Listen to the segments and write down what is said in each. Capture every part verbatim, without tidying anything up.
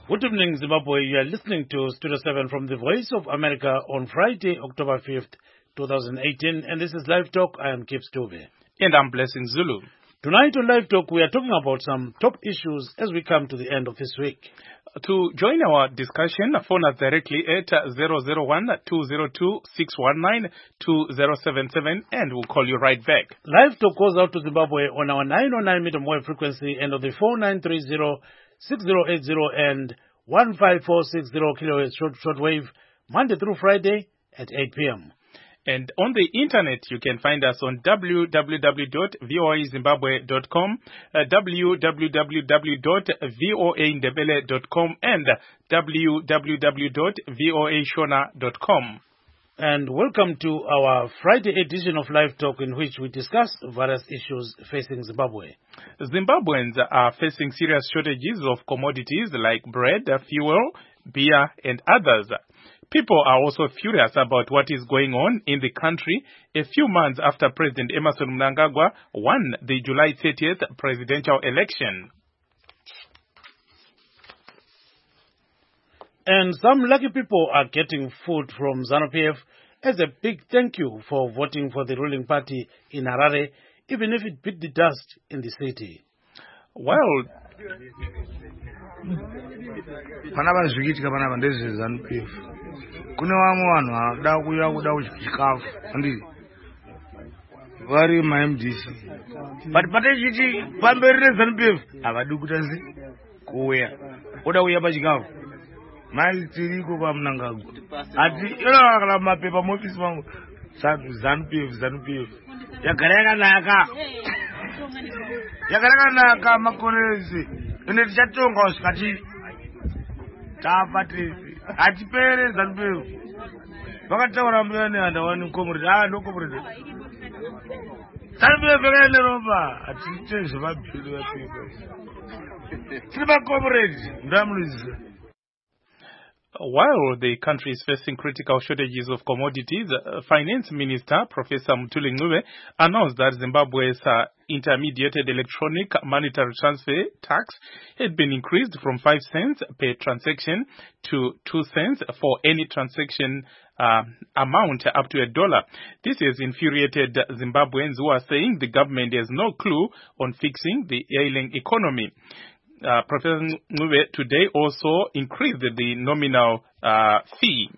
Good evening, Zimbabwe. You are listening to Studio seven from the Voice of America on Friday, October fifth, twenty eighteen. And this is Live Talk. I am Kip Stube. And I'm Blessing Zulu. Tonight on Live Talk, we are talking about some top issues as we come to the end of this week. To join our discussion, phone us directly at zero zero one, two zero two, six one nine, two zero seven seven and we'll call you right back. Live Talk goes out to Zimbabwe on our nine oh nine medium wave frequency and on the four nine three zero, six zero eight zero and one five four six zero kilohertz short, shortwave, Monday through Friday at eight p.m. And on the internet, you can find us on w w w dot voa zimbabwe dot com, uh, w w w w dot voa ndebele dot com, and w w w dot voa shona dot com. And welcome to our Friday edition of Live Talk, in which we discuss various issues facing Zimbabwe. Zimbabweans are facing serious shortages of commodities like bread, fuel, beer, and others. People are also furious about what is going on in the country a few months after President Emmerson Mnangagwa won the July thirtieth presidential election. And some lucky people are getting food from ZANU-P F as a big thank you for voting for the ruling party in Harare, even if it beat the dust in the city. Well, panapa zvikiitika panapa ndezve ZANU-P F. Kune vamwe vanhu vanoda kuuya kuda chikafu handii vari ma-M D C but patechiti pamberi rezANU-P F havadi kuita sei kuuya oda kuuya pachikafu mai tiriko paMnangagwa ati kana mapepa muofisi mangu ZANU-P F ZANU-P F yagara yakanaka yagara yakanaka makore ese ende tichatonga kusvikati tafa tese atipere ZANU-P F vakataura muyani handawani komurete ah no komurete ZANU-P F yakaende ropa atiite zvemabhili vapepa tiri makomurete ndamunozisa. While the country is facing critical shortages of commodities, uh, Finance Minister Professor Mthuli Ncube announced that Zimbabwe's uh, intermediated electronic monetary transfer tax had been increased from five cents per transaction to two cents for any transaction uh, amount up to a dollar. This has infuriated Zimbabweans who are saying the government has no clue on fixing the ailing economy. Uh, Professor Ncube today also increased the nominal uh, fee.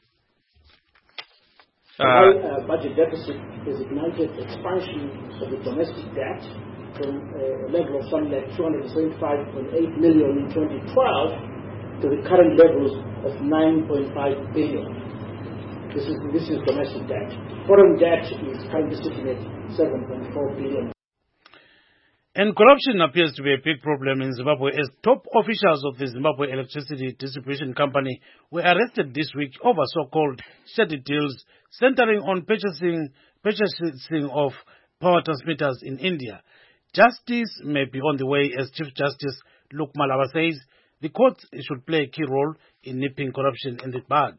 The high uh, budget deficit has ignited expansion of the domestic debt from a level of something like two hundred seventy-five point eight million in twenty twelve to the current levels of nine point five billion. This is this is domestic debt. Foreign debt is currently sitting at seven point four billion. And corruption appears to be a big problem in Zimbabwe as top officials of the Zimbabwe Electricity Distribution Company were arrested this week over so-called shady deals centering on purchasing, purchasing of power transmitters in India. Justice may be on the way, as Chief Justice Luke Malaba says. The courts should play a key role in nipping corruption in the bud.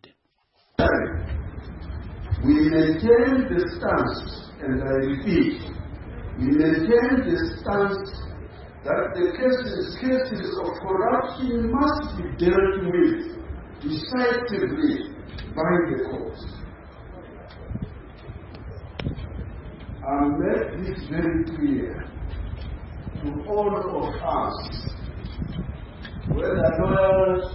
We maintain the stance, and I repeat, we maintain the stance that the cases, cases of corruption must be dealt with decisively by the courts. I'll make this very clear to all of us, whether lawyers,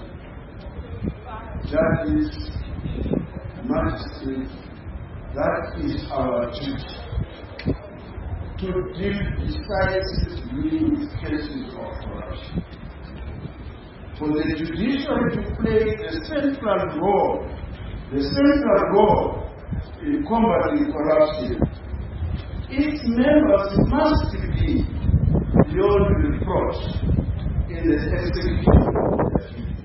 judges, magistrates, that is our duty, to deal decisively with cases of corruption. For the judiciary to play the central role, the central role in combating corruption, its members must be beyond reproach in the execution of their duties.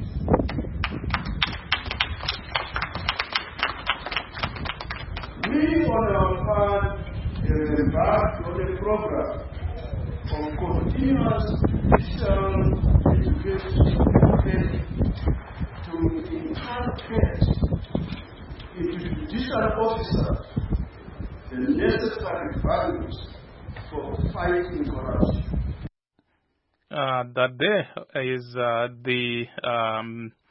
We on our part have embarked on a program of continuous judicial education to inculcate into judicial officers the necessary values for fighting corruption. Uh, that there is uh, the um,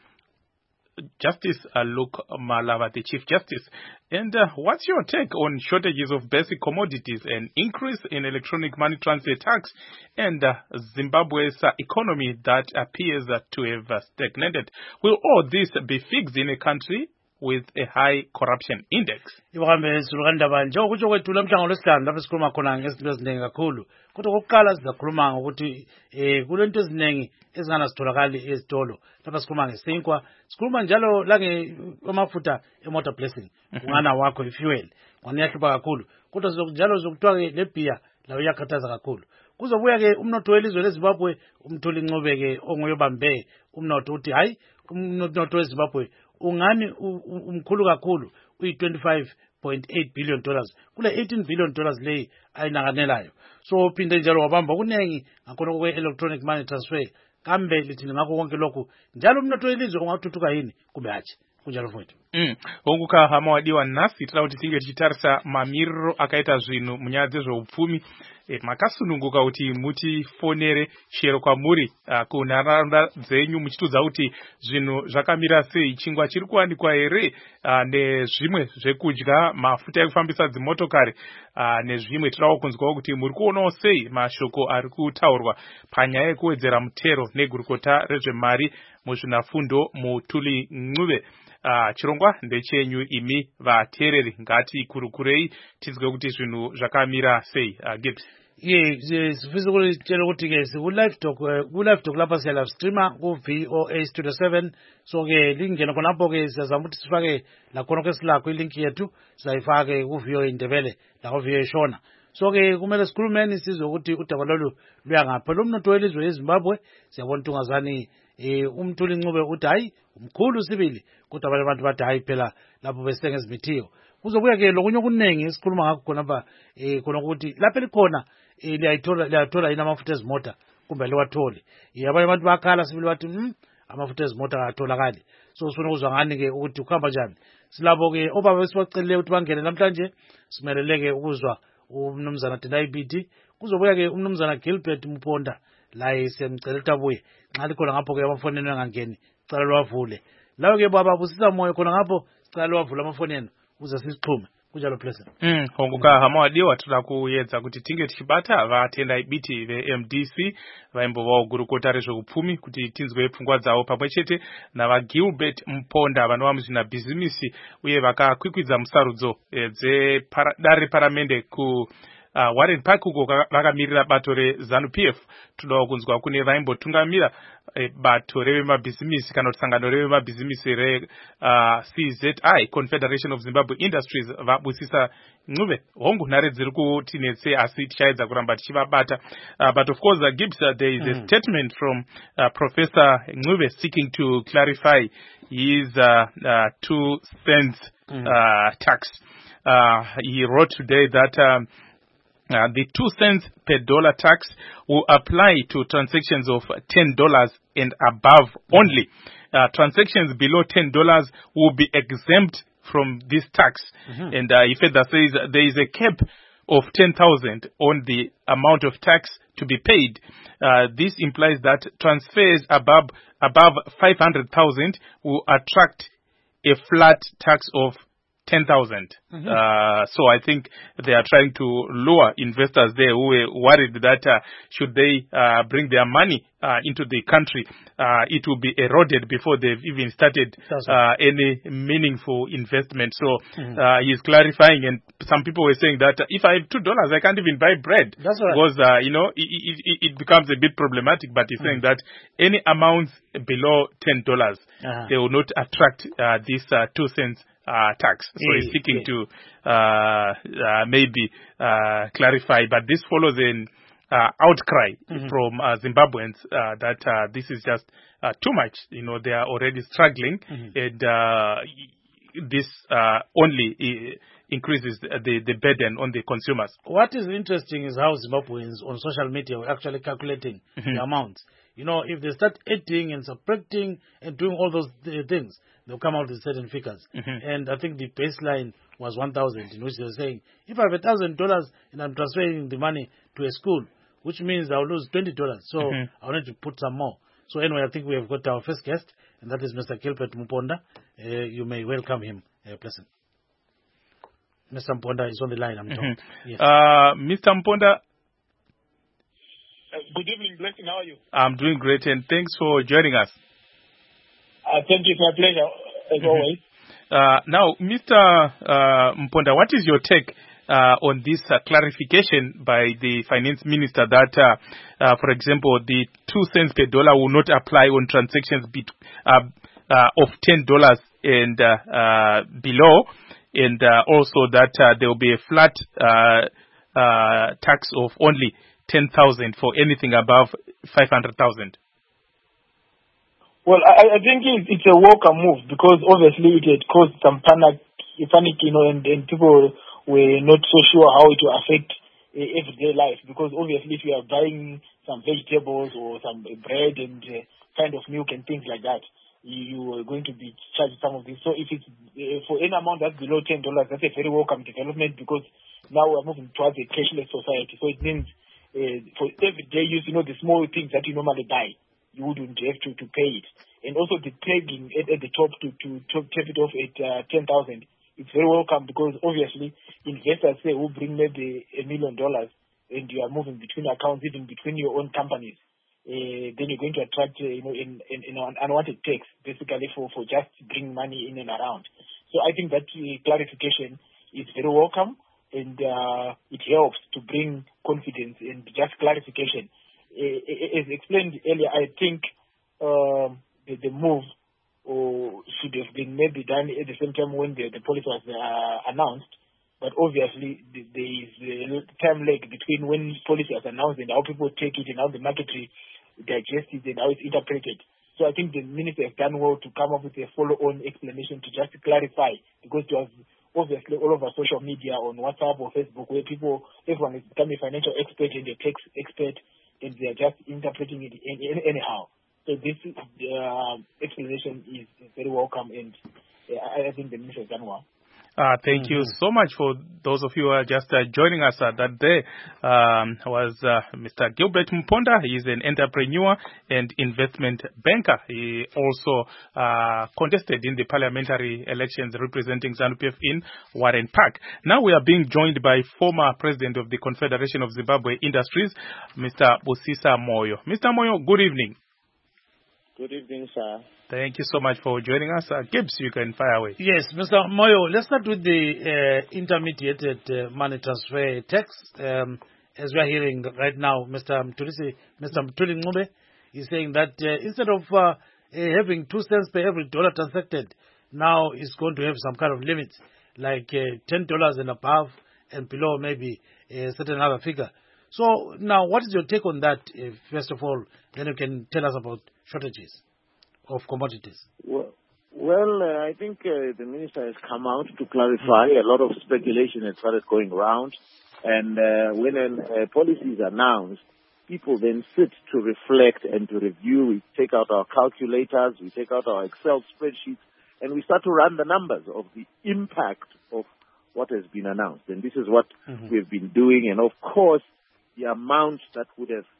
Justice uh, Luke Malava, the Chief Justice. And uh, what's your take on shortages of basic commodities and increase in electronic money transfer tax and uh, Zimbabwe's uh, economy that appears uh, to have uh, stagnated? Will all this be fixed in a country with a high corruption index? Iwahambe sulukandaba njengoba kutsho kwethu lamhlanje ngolwesihlanu lapho sikhuluma khona ngezinto eziningi kakhulu. Kodwa kokuqala sizakhuluma ngokuthi eh kulento eziningi ezinganasitholakali ezitolo. Lapha sikhuluma ngesinkwa, sikhuluma njalo la ngamafutha emotor blessing. Ungana wakho ifuel. Nganiyahlupa kakhulu. Kodwa njalo zokuthiwa ke le beer lawo yakhathaza kakhulu. Kuzobuya ke umnotho welizwe leZimbabwe umtholi Ncube ke onguyobambe umnotho uthi hayi umnotho weZimbabwe ungani umkhulu kakhulu uyi twenty-five point eight billion dollars kule eighteen billion dollars leyi ayinanganelayo. So phinde njalo wabamba kunengi ngakhona kwe electronic money transfer kambe lithi ngakho konke lokhu njalo umnotho welizwe ungathuthuka yini kumbe hathi kunjalo futhi. Mm. Onguka hama wadiwa nasi tira kuti tinge tichitarisa mamiriro akaita zvinhu munyaya dzezveupfumi. E, makasununguka kuti mutifonere chero kwamuri uh, kunharaunda dzenyu muchitudza kuti zvinhu zvakamira sei, chingwa chiri kuwanikwa here uh, nezvimwe zvekudya, mafuta ekufambisa dzimotokari uh, nezvimwe. Tirawo kunzwawo kuti muri kuonawo sei mashoko ari kutaurwa panyaya yekuwedzera mutero negurukota rezvemari muzvinafundo Mutuli Ncube. Uh, chirongwa ndechenyu imi vateereri, ngati kurukurei tinzwe kuti zvinhu zvakamira sei. uh, Gibbs. Ye sifisa ukutshela ukuthi ke siku live talk ku live talk lapha siya live streamer ku V O A Studio seven. So ke lingena khonapho ke sizama ukuthi sifake la khona ke silakho ilink yethu sayifake ku V O A Indebele la ku V O A Shona. So ke kumele sikhulumeni sizwe ukuthi udaba lolu luya ngapha lo mnotho welizwe leZimbabwe. Siyabona ungazani eh umthuli Ncube uthi hayi umkhulu sibili kodwa abanye abantu bathi hayi phela lapho besenga izithiyo. Kuzobuya ke lokunye okuningi esikhuluma ngakho khona ba eh khona ukuthi lapha likhona eh liyayithola liyathola ina amafutha ezimota kumbe liwathole. Abanye abantu bakhala sibili bathi hm amafutha ezimota akatholakali. So sifuna ukuzwa ngani ke ukuthi ukuhamba njani. Silabo ke obaba besibacelile ukuthi bangene namhlanje simeleleke ukuzwa umnumzana Tendai Biti. Kuzobuya ke umnumzana Gilbert Mponda la esemcela tabuye nxa likhona ngapho ke abafoneni angangeni cala lwavule. Lawo ke baba busisa moyo khona ngapho cala lwavula amafoneni uze sisixhume kunjalo pleasant. Mm, honguka hama wadiwa tula kuyedza kuti tinge tichibata vatendai biti ve-M D C vaimbo vao gurukota rezveupfumi kuti tinzwe pfungwa dzavo pamwe chete nava Gilbert Mponda vanova muzvina bhizimisi uye vakakwikwidza musarudzo e, dzedare reparamende ku Uh, Warren Park uko vakamirira bato reZANU P F. Tudawo kunzwa kune vaimbotungamira e, bato revemabhizimisi kana kuti sangano revemabhizimisi re uh, C Z I, Confederation of Zimbabwe Industries, vabusisa Ncube. Hongu nhare dziri kutinetse asi tichaedza kuramba tichivabata. Uh, but of course, uh, Gibbs, uh, there is mm-hmm. a statement from uh, Professor Ncube seeking to clarify his uh, uh, two cents mm-hmm. uh, tax. Uh, he wrote today that um, Uh, the two cents per dollar tax will apply to transactions of ten dollars and above only. Uh, transactions below ten dollars will be exempt from this tax. Mm-hmm. And uh, he further says there is a cap of ten thousand on the amount of tax to be paid. Uh, this implies that transfers above, above five hundred thousand will attract a flat tax of ten thousand. Mm-hmm. Uh, so I think they are trying to lure investors there who were worried that uh, should they uh, bring their money uh, into the country, uh, it will be eroded before they've even started uh, any meaningful investment. So mm-hmm. uh, he's clarifying, and some people were saying that if I have two dollars, I can't even buy bread. That's right. Because uh, you know it, it, it becomes a bit problematic. But he's mm-hmm. saying that any amounts below ten dollars, uh-huh. they will not attract uh, this uh, two cents. Uh, tax. So yeah, he's seeking yeah. to uh, uh, maybe uh, clarify, but this follows an uh, outcry mm-hmm. from uh, Zimbabweans uh, that uh, this is just uh, too much. You know, they are already struggling, mm-hmm. and uh, this uh, only uh, increases the, the burden on the consumers. What is interesting is how Zimbabweans on social media were actually calculating mm-hmm. the amounts. You know, if they start adding and subtracting and doing all those th- things, they'll come out with certain figures. Mm-hmm. And I think the baseline was one thousand, in which they were saying, if I have one thousand dollars and I'm transferring the money to a school, which means I'll lose twenty dollars. So mm-hmm. I'll need to put some more. So anyway, I think we have got our first guest, and that is Mister Gilbert Mponda. Uh, you may welcome him, uh, pleasant. Mister Mponda is on the line, I'm told. Mm-hmm. Yes. Uh, Mister Mponda. Uh, good evening, Blessing. How are you? I'm doing great, and thanks for joining us. Uh, thank you. It's my pleasure, as Mm-hmm. always. Uh, now, Mister Uh, Mponda, what is your take uh, on this uh, clarification by the finance minister that, uh, uh, for example, the two cents per dollar will not apply on transactions bet- uh, uh, of ten dollars and uh, uh, below, and uh, also that uh, there will be a flat uh, uh, tax of only ten thousand for anything above five hundred thousand? Well, I, I think it, it's a welcome move because obviously it had caused some panic, panic you know, and, and people were not so sure how it will affect uh, everyday life because obviously if you are buying some vegetables or some uh, bread and uh, kind of milk and things like that, you, you are going to be charged some of this. So if it's uh, for any amount that's below ten dollars, that's a very welcome development because now we're moving towards a cashless society. So it means uh, for everyday use, you know, the small things that you normally buy, you wouldn't have to, to pay it. And also the pegging at, at the top to, to, to cap it off at uh, ten thousand. It's very welcome because obviously investors say who bring maybe a million dollars and you are moving between accounts, even between your own companies, uh, then you're going to attract uh, you know, in, in, in an unwanted tax basically for, for just bringing money in and around. So I think that uh, clarification is very welcome and uh, it helps to bring confidence and just clarification. Uh, as explained earlier, I think um, the, the move or should have been maybe done at the same time when the, the policy was uh, announced. But obviously, the, there is a time lag between when policy was announced and how people take it and how the market digests it and how it's interpreted. So I think the minister has done well to come up with a follow-on explanation to just clarify because it was obviously all over social media on WhatsApp or Facebook where people, everyone is becoming a financial expert and a tax expert and they are just interpreting it in, in, anyhow. So this uh, explanation is very welcome, and uh, I think the minister has done well. Uh, thank mm-hmm. you so much for those of you who are just uh, joining us uh, that day. Um, was uh, Mister Gilbert Mponda. He is an entrepreneur and investment banker. He also uh, contested in the parliamentary elections representing ZANU-P F in Warren Park. Now we are being joined by former president of the Confederation of Zimbabwe Industries, Mister Busisa Moyo. Mister Moyo, good evening. Good evening, sir. Thank you so much for joining us. Uh, Gibbs, you can fire away. Yes, Mister Moyo, let's start with the uh, intermediated uh, money transfer tax. Um, as we are hearing right now, Mister Mtulisi, Mister Mtuli Ngube is saying that uh, instead of uh, uh, having two cents per every dollar transacted, now it's going to have some kind of limits, like uh, ten dollars and above and below maybe a certain other figure. So now, what is your take on that, uh, first of all? Then you can tell us about shortages of commodities. Well, well uh, I think uh, the minister has come out to clarify. A lot of speculation has started going around. And uh, when a uh, policy is announced, people then sit to reflect and to review. We take out our calculators, we take out our Excel spreadsheets, and we start to run the numbers of the impact of what has been announced. And this is what mm-hmm. we've been doing. And of course, the amount that would have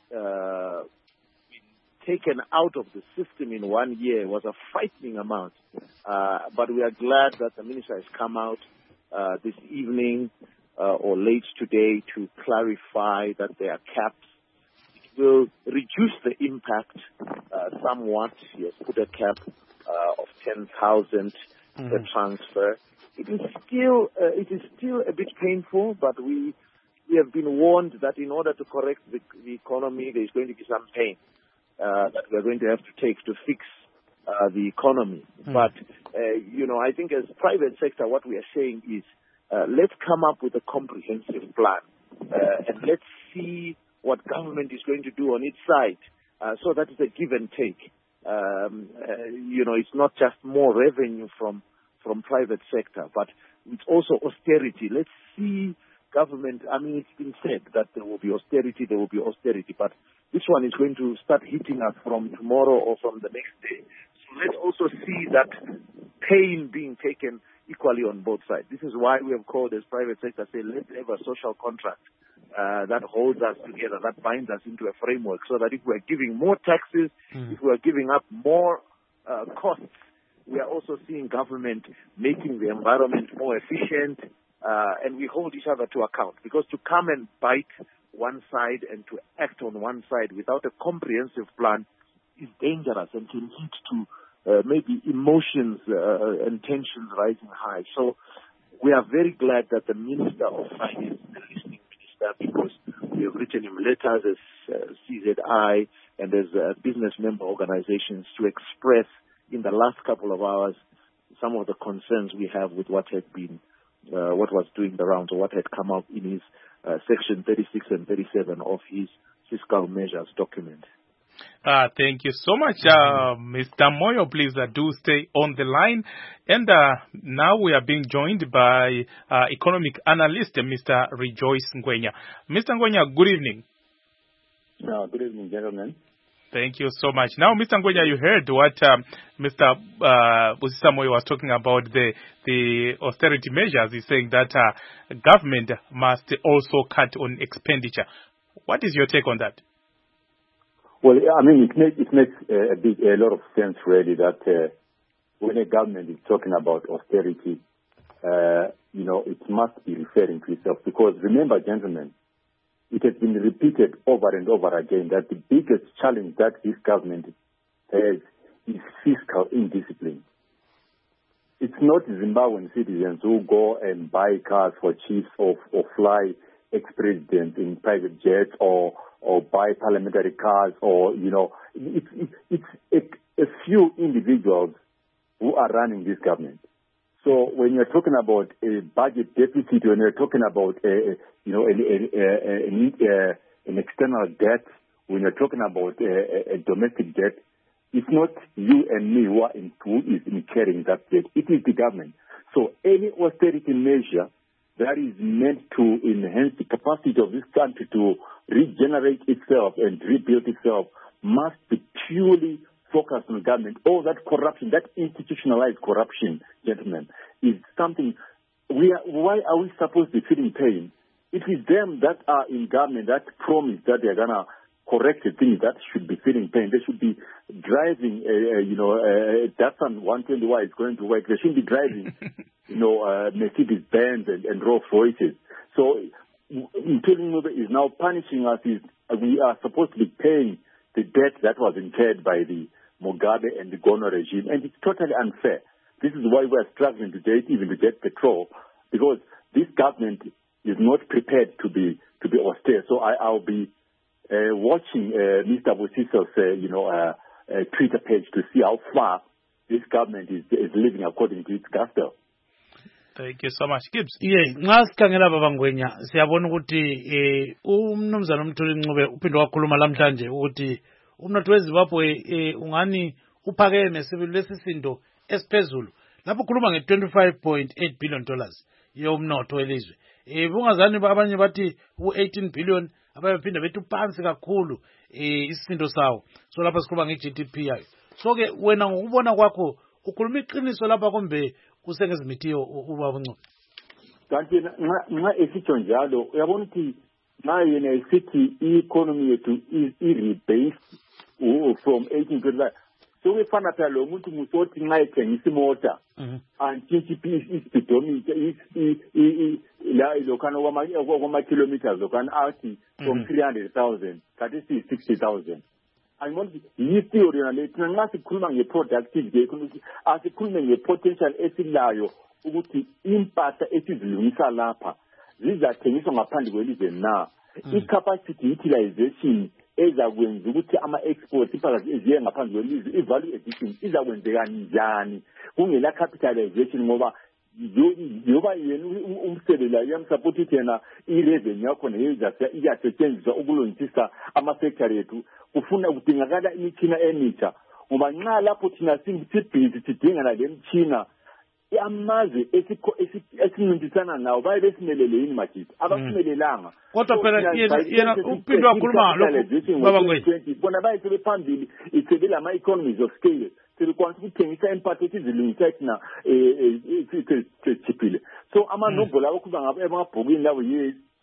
uh, been taken out of the system in one year was a frightening amount. Uh, but we are glad that the minister has come out uh, this evening uh, or late today to clarify that there are caps. It will reduce the impact uh, somewhat. He has put a cap uh, of ten thousand mm-hmm. per transfer. It is still uh, it is still a bit painful, but we we have been warned that in order to correct the, the economy, there is going to be some pain uh, that we are going to have to take to fix uh, the economy. Mm. But uh, you know, I think as private sector, what we are saying is uh, let's come up with a comprehensive plan uh, and let's see what government is going to do on its side. Uh, so that is a give and take. Um, uh, you know, it's not just more revenue from from private sector, but it's also austerity. Let's see government, I mean, it's been said that there will be austerity, there will be austerity, but this one is going to start hitting us from tomorrow or from the next day. So let's also see that pain being taken equally on both sides. This is why we have called as private sector, say, let's have a social contract uh, that holds us together, that binds us into a framework, so that if we're giving more taxes, mm. if we're giving up more uh, costs, we are also seeing government making the environment more efficient, uh, and we hold each other to account. Because to come and bite one side and to act on one side without a comprehensive plan is dangerous and can lead to uh, maybe emotions uh, and tensions rising high. So we are very glad that the Minister of Finance, the listening minister, because we have written him letters as uh, C Z I and as uh, business member organizations to express in the last couple of hours some of the concerns we have with what had been, uh, what was doing the rounds, or what had come out in his uh, section thirty-six and thirty-seven of his fiscal measures document. Uh, thank you so much, uh, Mister Moyo. Please uh, do stay on the line. And uh, now we are being joined by uh, economic analyst, Mister Rejoice Ngwenya. Mister Ngwenya, good evening. Uh, good evening, gentlemen. Thank you so much. Now, Mister Ngwenya, you heard what um, Mister Uh, Busisa Moyo was talking about, the the austerity measures. He's saying that uh, government must also cut on expenditure. What is your take on that? Well, I mean, it makes it makes a, big, a lot of sense, really, that uh, when a government is talking about austerity, uh, you know, it must be referring to itself. Because remember, gentlemen, it has been repeated over and over again that the biggest challenge that this government has is fiscal indiscipline. It's not Zimbabwean citizens who go and buy cars for chiefs or, or fly ex-presidents in private jets or or buy parliamentary cars, or, you know, it's, it's a, a few individuals who are running this government. So when you're talking about a budget deficit, when you're talking about, a, you know, an, a, a, a, an external debt, when you're talking about a, a domestic debt, it's not you and me who, are in, who is incurring that debt. It is the government. So any austerity measure that is meant to enhance the capacity of this country to regenerate itself and rebuild itself must be purely focused on government. All that corruption, that institutionalized corruption, gentlemen, is something we are, why are we supposed to be feeling pain? It is them that are in government that promise that they're going to correct the things that should be feeling pain. They should be driving, uh, uh, you know, uh, Datsun one twenty Y is going to work. They shouldn't be driving, you know, uh, Mercedes-Benz and, and Rolls Royces. So Mthuli is now punishing us. Is we are supposed to be paying the debt that was incurred by the Mugabe and the Gono regime, and it's totally unfair. This is why we are struggling today, even to get petrol, because this government is not prepared to be to be austere. So I, I'll be uh, watching uh, Mister Busiso's, uh, you know, uh, uh, Twitter page to see how far this government is, is living according to its gusto. Thank you so much, Gibbs. Yeah, nxa sikhangela baba Ngwenya siyabona ukuthi eh umnumzana uMthuli Ncube uphinde wakhuluma lamhlanje ukuthi umnotho weZimbabwe eh ungani uphakeme sibili lesisindo esiphezulu. Lapho khuluma nge twenty-five point eight billion dollars yomnotho welizwe. Eh bungazani abanye bathi u eighteen billion, abayaphinda bethi phansi kakhulu eh isisindo sawo. So lapha sikhuluma nge G D P yayo. So ke wena ngokubona kwakho ukhuluma iqiniso lapha kombe usengezimithiyo ubaba Ncube. Kanti nxa esitsho njalo uyabona ukuthi nxa yena esithi i-economy yethu i-rebased from eighteen twenty-five, so kufana phela lo muntu musothi nxa ethengisa imota antintshi isipeedometer la lokhana kwama-kilometers lokhana athi from three hundred thousand kanti siyi-sixty thousand. Angibona ukuthi yi-theory yona le thina nxa sikhuluma nge-productivity economy asikhulume nge-potential esilayo ukuthi impahla esizilungisa lapha zizathengiswa ngaphandle kwelizwe na. I-capacity utilization ezakwenza ukuthi ama-exports impahla ziye ngaphandle kwelizwe, i-value addition izakwenzeka njani kungela capitalization, ngoba yoba yena umsebenzi uyamsupport ukuthi yena i-revenue yakhona iyasetshenziswa ukulungisisa ama-factory ethu. Kufuna kudingakala imitshina emitsha, ngoba nxa lapho thina sibhizi sidinga nale mitshina amazwe esincintisana nawo baye besimelele yini majisi abasimelelanga. Kodwa phela yena uphinde wakhuluma lokhu baba Ngwenya bona baye sebephambili isebela ama-economies of scale sebekwanisa ukuthengisa impahla esizilungisa thina sesichiphile. So amanombolo abakhuluma ngabo emabhukwini lawo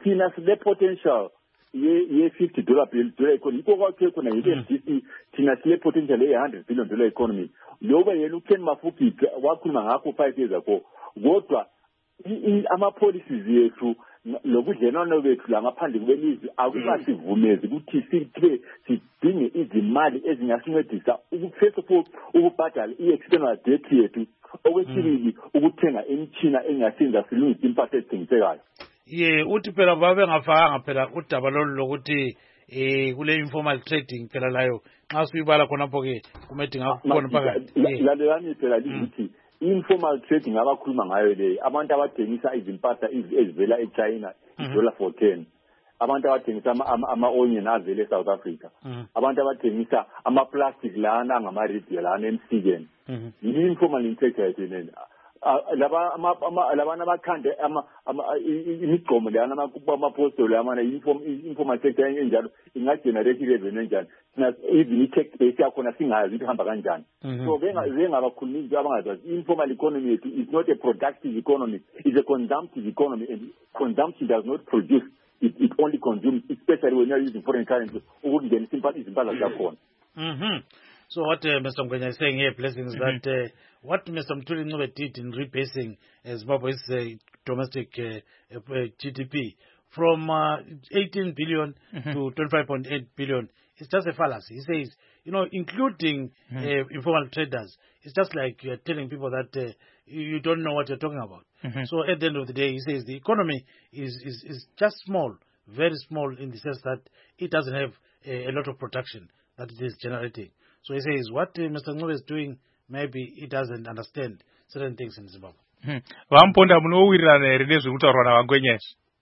thina sile potential ye fifty dollar bill dollar economy iko kwakhe khona yile M D C thina sile potential ye one hundred billion dollar economy yoba yena uKen Mafuphi wakhuluma ngakho five years ago kodwa ama policies yethu lokudlenana bethu la ngaphandle kwelizwe akukasivumezi ukuthi sibe sidinge izimali ezingasincedisa first of all ukubhadala i-external debt yethu okwesibili ukuthenga imitshina engasenza silungise impahla ezithengisekayo. Ye uthi phela babe ngafanga phela udaba lolu lokuthi eh kule informal trading phela layo nxa suyibala khonapho ke kumedinga ukubona phakathi. Lalelani phela lithi informal trading abakhuluma ngayo le abantu abathengisa izimpahla ezivela eChina dollar for ten, abantu abathengisa ama-onion avela eSouth Africa, abantu abathengisa ama-plastic lana angama-retail lana emsikeni, yi-informal trading. Laba labana abakhande imigqomo lana amapostoli amana informal sector enjalo ingagenerate revenue enjani even i-tax base yakhona singazi ukuthi ihamba kanjani. So bengabakhulumisi abangazazi informal economy is not a productive economy, it's a consumptive economy, and consumption does not produce, it, it only consumes, especially when you're using foreign currency ukungenisa izimpahla zakhona. Mhm. So what uh, Mister Mgwenya is saying here, Blessings, is mm-hmm. that uh, what Mister Mtuli Ncube did in rebasing uh, Zimbabwe's uh, domestic uh, uh, G D P from uh, eighteen billion mm-hmm. to twenty-five point eight billion, it's just a fallacy. He says, you know, including mm-hmm. uh, informal traders, it's just like you're telling people that uh, you, you don't know what you're talking about. Mm-hmm. So at the end of the day, he says the economy is, is, is just small, very small in the sense that it doesn't have a, a lot of production that it is generating. So he says what uh, Mister Ncube is doing, maybe he doesn't understand certain things in Zimbabwe. Vamponda munowirirana here nezvekutaurwa naVangwenya.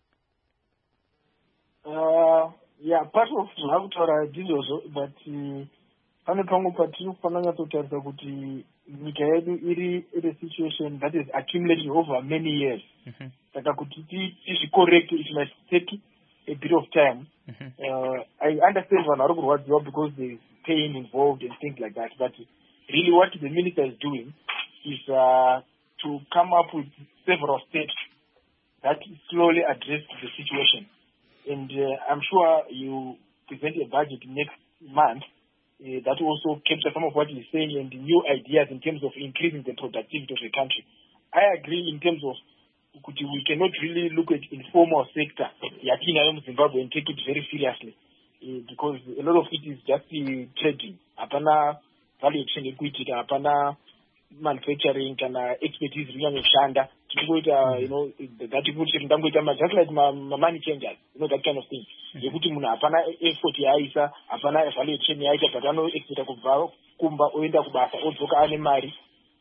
Uh, yeah, part of zvakutaura ndizvozvo, but pane pamwe patiri kufanira kunyatsotarisa kuti nyika yedu iri iri situation that is accumulating over many years. Saka kuti tizvicorrect it might take a bit of time. Uh, I understand vanhu vari kurwadziwa because there is pain involved and things like that, but really what the minister is doing is uh, to come up with several steps that slowly address the situation. And uh, I'm sure you present a budget next month uh, that also captures some of what he's saying and the new ideas in terms of increasing the productivity of the country. I agree in terms of we cannot really look at informal sector in Zimbabwe and take it very seriously uh, because a lot of it is just uh, trading. Apana value chain equity, apana manufacturing, kana expertise really shanda. You know that people should just like my money changers, you know that kind of thing. You put him apana effort ya isa, apana value chain ya isa, but I know expert kuva kumba oenda kubasa ozoka ane mari.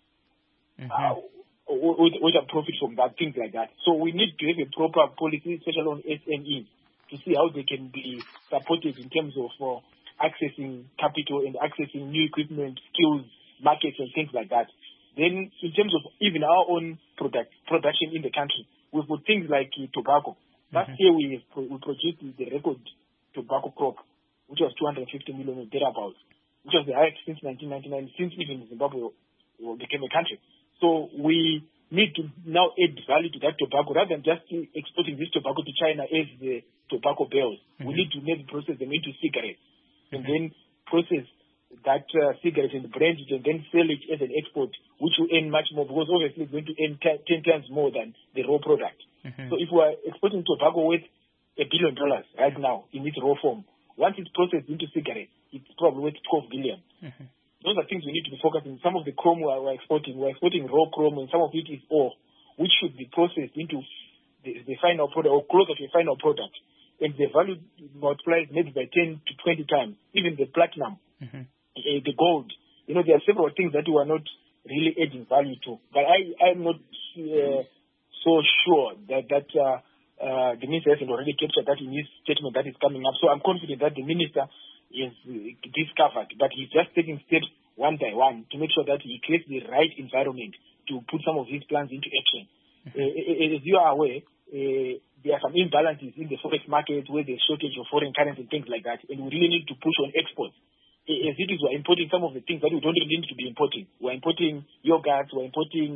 With a profit from that, things like that. So we need to have a proper policy, especially on S M Es, to see how they can be supported in terms of uh, accessing capital and accessing new equipment, skills, markets, and things like that. Then, in terms of even our own product production in the country, we've got things like uh, tobacco. Last mm-hmm. year, we we produced the record tobacco crop, which was two hundred fifty million thereabouts, which was the highest since nineteen ninety-nine, since even Zimbabwe became a country. So we need to now add value to that tobacco rather than just exporting this tobacco to China as the tobacco bells. Mm-hmm. We need to maybe process them into cigarettes mm-hmm. and then process that uh, cigarette and brand it and then sell it as an export, which will earn much more because obviously it's going to earn ten, ten times more than the raw product. Mm-hmm. So if we are exporting tobacco worth a billion dollars right now in its raw form, once it's processed into cigarettes, it's probably worth twelve billion. Mm-hmm. Those are things we need to be focusing. Some of the chrome we're exporting, we're exporting raw chrome, and some of it is ore, which should be processed into the, the final product or closer to a final product. And the value multiplies maybe by ten to twenty times, even the platinum, mm-hmm. uh, the gold. You know, there are several things that we are not really adding value to. But I, I'm not uh, so sure that, that uh, uh, the minister hasn't already captured that in his statement that is coming up. So I'm confident that the minister is discovered, but he's just taking steps one by one to make sure that he creates the right environment to put some of his plans into action. Mm-hmm. Uh, as you are aware, uh, there are some imbalances in the forex market where there's shortage of foreign currency and things like that, and we really need to push on exports. As it is, we're importing some of the things that we don't really need to be importing. We're importing yogurt, we're importing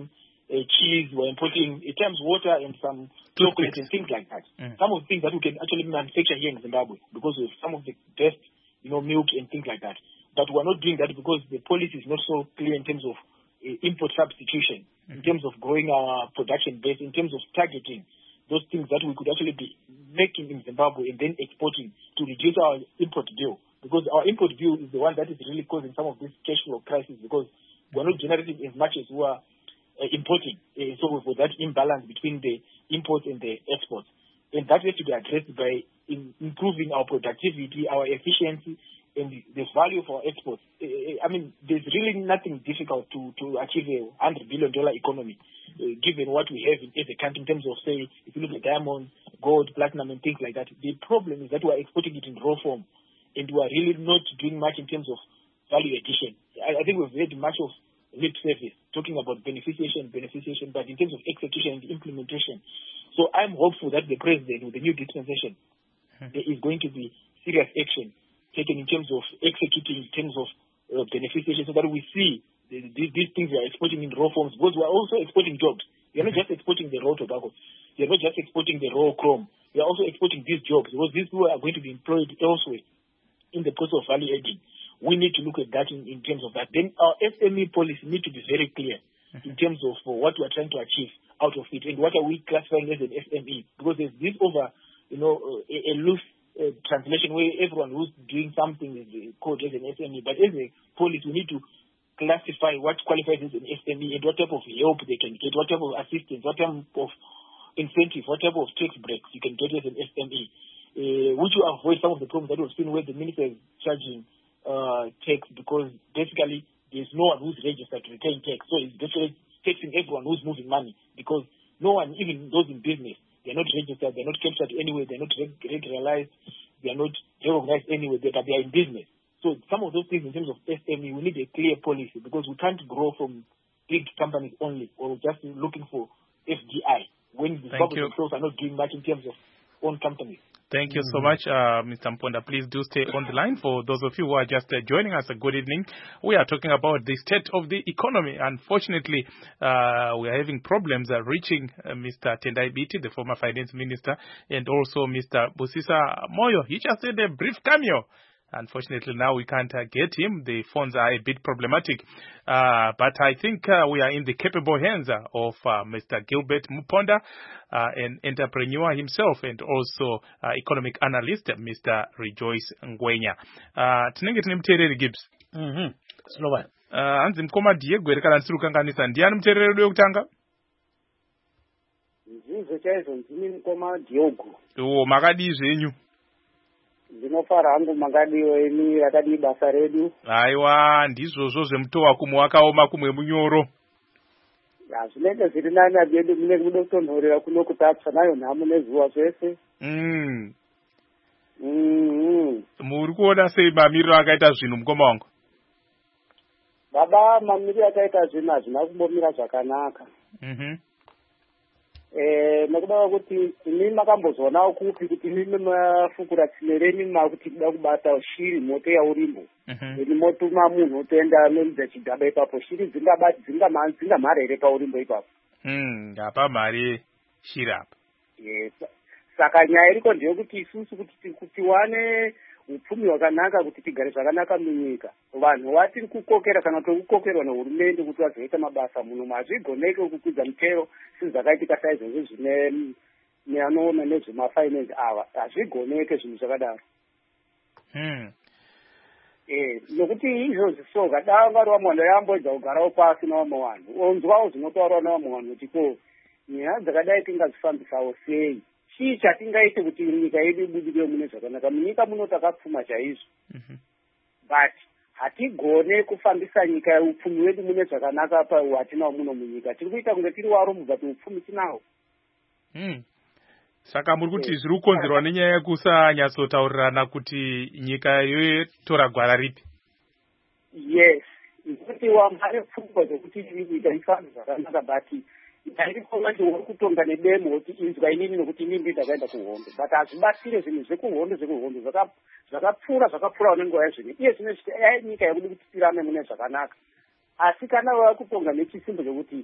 uh, cheese, we're importing at times water and some chocolate and things like that. Mm. Some of the things that we can actually manufacture here in Zimbabwe because of some of the best, you know, milk and things like that. But we're not doing that because the policy is not so clear in terms of uh, import substitution, mm. in terms of growing our production base, in terms of targeting those things that we could actually be making in Zimbabwe and then exporting to reduce our import bill. Because our import bill is the one that is really causing some of this cash flow crisis because we're not generating as much as we are uh, importing. Uh, so for that imbalance between the imports and the exports. And that has to be addressed by in improving our productivity, our efficiency, and the, the value of our exports. Uh, I mean, there's really nothing difficult to, to achieve a one hundred billion dollars economy, uh, given what we have in, as a country in terms of, say, if you look at diamond, gold, platinum, and things like that. The problem is that we're exporting it in raw form. And we are really not doing much in terms of value addition. I, I think we've had much of lip service, talking about beneficiation, beneficiation, but in terms of execution and implementation. So I'm hopeful that the president, with the new dispensation, hmm. there is going to be serious action taken in terms of executing, in terms of uh, beneficiation, so that we see the, the, these things we are exporting in raw forms, because we are also exporting jobs. We are not just exporting the raw tobacco. We are not just exporting the raw chrome. We are also exporting these jobs, because these people are going to be employed elsewhere in the process of value adding. We need to look at that in, in terms of that. Then our S M E policy need to be very clear in terms of uh, what we are trying to achieve out of it and what are we classifying as an S M E. Because there's this over, you know, uh, a, a loose uh, translation where everyone who's doing something is called as an S M E. But as a policy, we need to classify what qualifies as an S M E and what type of help they can get, what type of assistance, what type of incentive, what type of tax breaks you can get as an S M E. Uh, which will avoid some of the problems that we've seen where the minister is charging uh, tax because basically there's no one who's registered to retain tax. So it's basically taxing everyone who's moving money because no one, even those in business, they're not registered, they're not captured anywhere, they're not reg- regularized, they're not recognized anywhere, but they are in business. So some of those things in terms of S M E, we need a clear policy because we can't grow from big companies only or just looking for F D I when the government themselves are not doing much in terms of own companies. Thank you so much, uh, Mister Mponda. Please do stay on the line. For those of you who are just uh, joining us, a good evening. We are talking about the state of the economy. Unfortunately, uh, we are having problems uh, reaching uh, Mister Tendai Biti, the former finance minister, and also Mister Busisa Moyo. He just had a brief cameo. Unfortunately, now we can't uh, get him. The phones are a bit problematic. Uh, but I think uh, we are in the capable hands uh, of uh, Mister Gilbert Mponda, uh, an entrepreneur himself, and also uh, economic analyst, Mister Rejoice Ngwenya. Uh, tinenge tine muteereri Gibbs. Mhm. Slova. Uh, hanzi mukoma Diego ere kana ndisiri kukanganisa. Ndiani muteereri wedu wekutanga? Nzizo chaizo ndini mukoma Diogo. Oh, makadii zvenyu? Ndinofara hangu makadiwo emi rakadi basa redu. Aiwa, ndizvozvo zvemutowa kumwe wakaoma kumwe munyoro. Zvinenge zviri nani abyedu munenge mude kutonhorera kuno kutapsa nayo nhamu nezuva zvese. Mm. Mm. Muri kuona sei mamiriro akaita zvinhu mukoma wangu? Baba, mamiriro akaita zvinhu hazvina kumbomira zvakanaka. Mhm. Eh, nekuda kuti imi makambozoonawo kupi kuti imi mafukura tsime renyu makuti kuda kubata shiri moto yaurimbo. Ini motuma munhu otoenda nemudza chigaba ipapo shiri dzingabati dzingamhara here paurimbo ipapo. Mm, ngapa mari shiri apa. Yes. Saka nyaya iriko ndeyekuti isusu kuti tiwane upfumi hwakanaka kuti tigare zvakanaka munyika. Vanhu watiri kukokera kana tokukokerwa nehurumende kuti vazoita mabasa muno mazvigoneke kukwidza mutero sizvakaitika saizvozvo zvine neanoona nezvemafinance ava hazvigoneke zvinhu zvakadaro. Hmm. Eh, nokuti izvozvi so kada vari vamwe vanhu yambodza kugarawo pasi navamwe vanhu onzwawo zvinotaurwa navamwe vanhu kuti ko nyaya dzakadai tingazvifambisawo sei. Chii chatingaite kuti nyika yedu ibudirire mune zvakanaka. Munyika muno takapfuma chaizvo. But hatigone kufambisa nyika yeupfumi wedu mune zvakanaka pawatinao muno munyika. Tiri kuita kunge tiri varombo but upfumi tinawo. Mm. Saka muri kuti zviri kukonzerwa nenyaya yekusanyatsotaurana kuti nyika yotora gwara ripi? Yes. Kuti wamhare pfungwa dzokuti nyika ifambe zvakanaka but ndairikonga ndi uri kutonga nedemo kuti inzwa inini nokuti inini ndakaenda kuhondo but hazvibatsire zvinhu zvekuhondo zvekuhondo zvakapfuura zvakapfuura nenguva yazvino iye zvino nyika yekuti kuti tirame mune zvakanaka asi kana wakutonga nechisimbo chokuti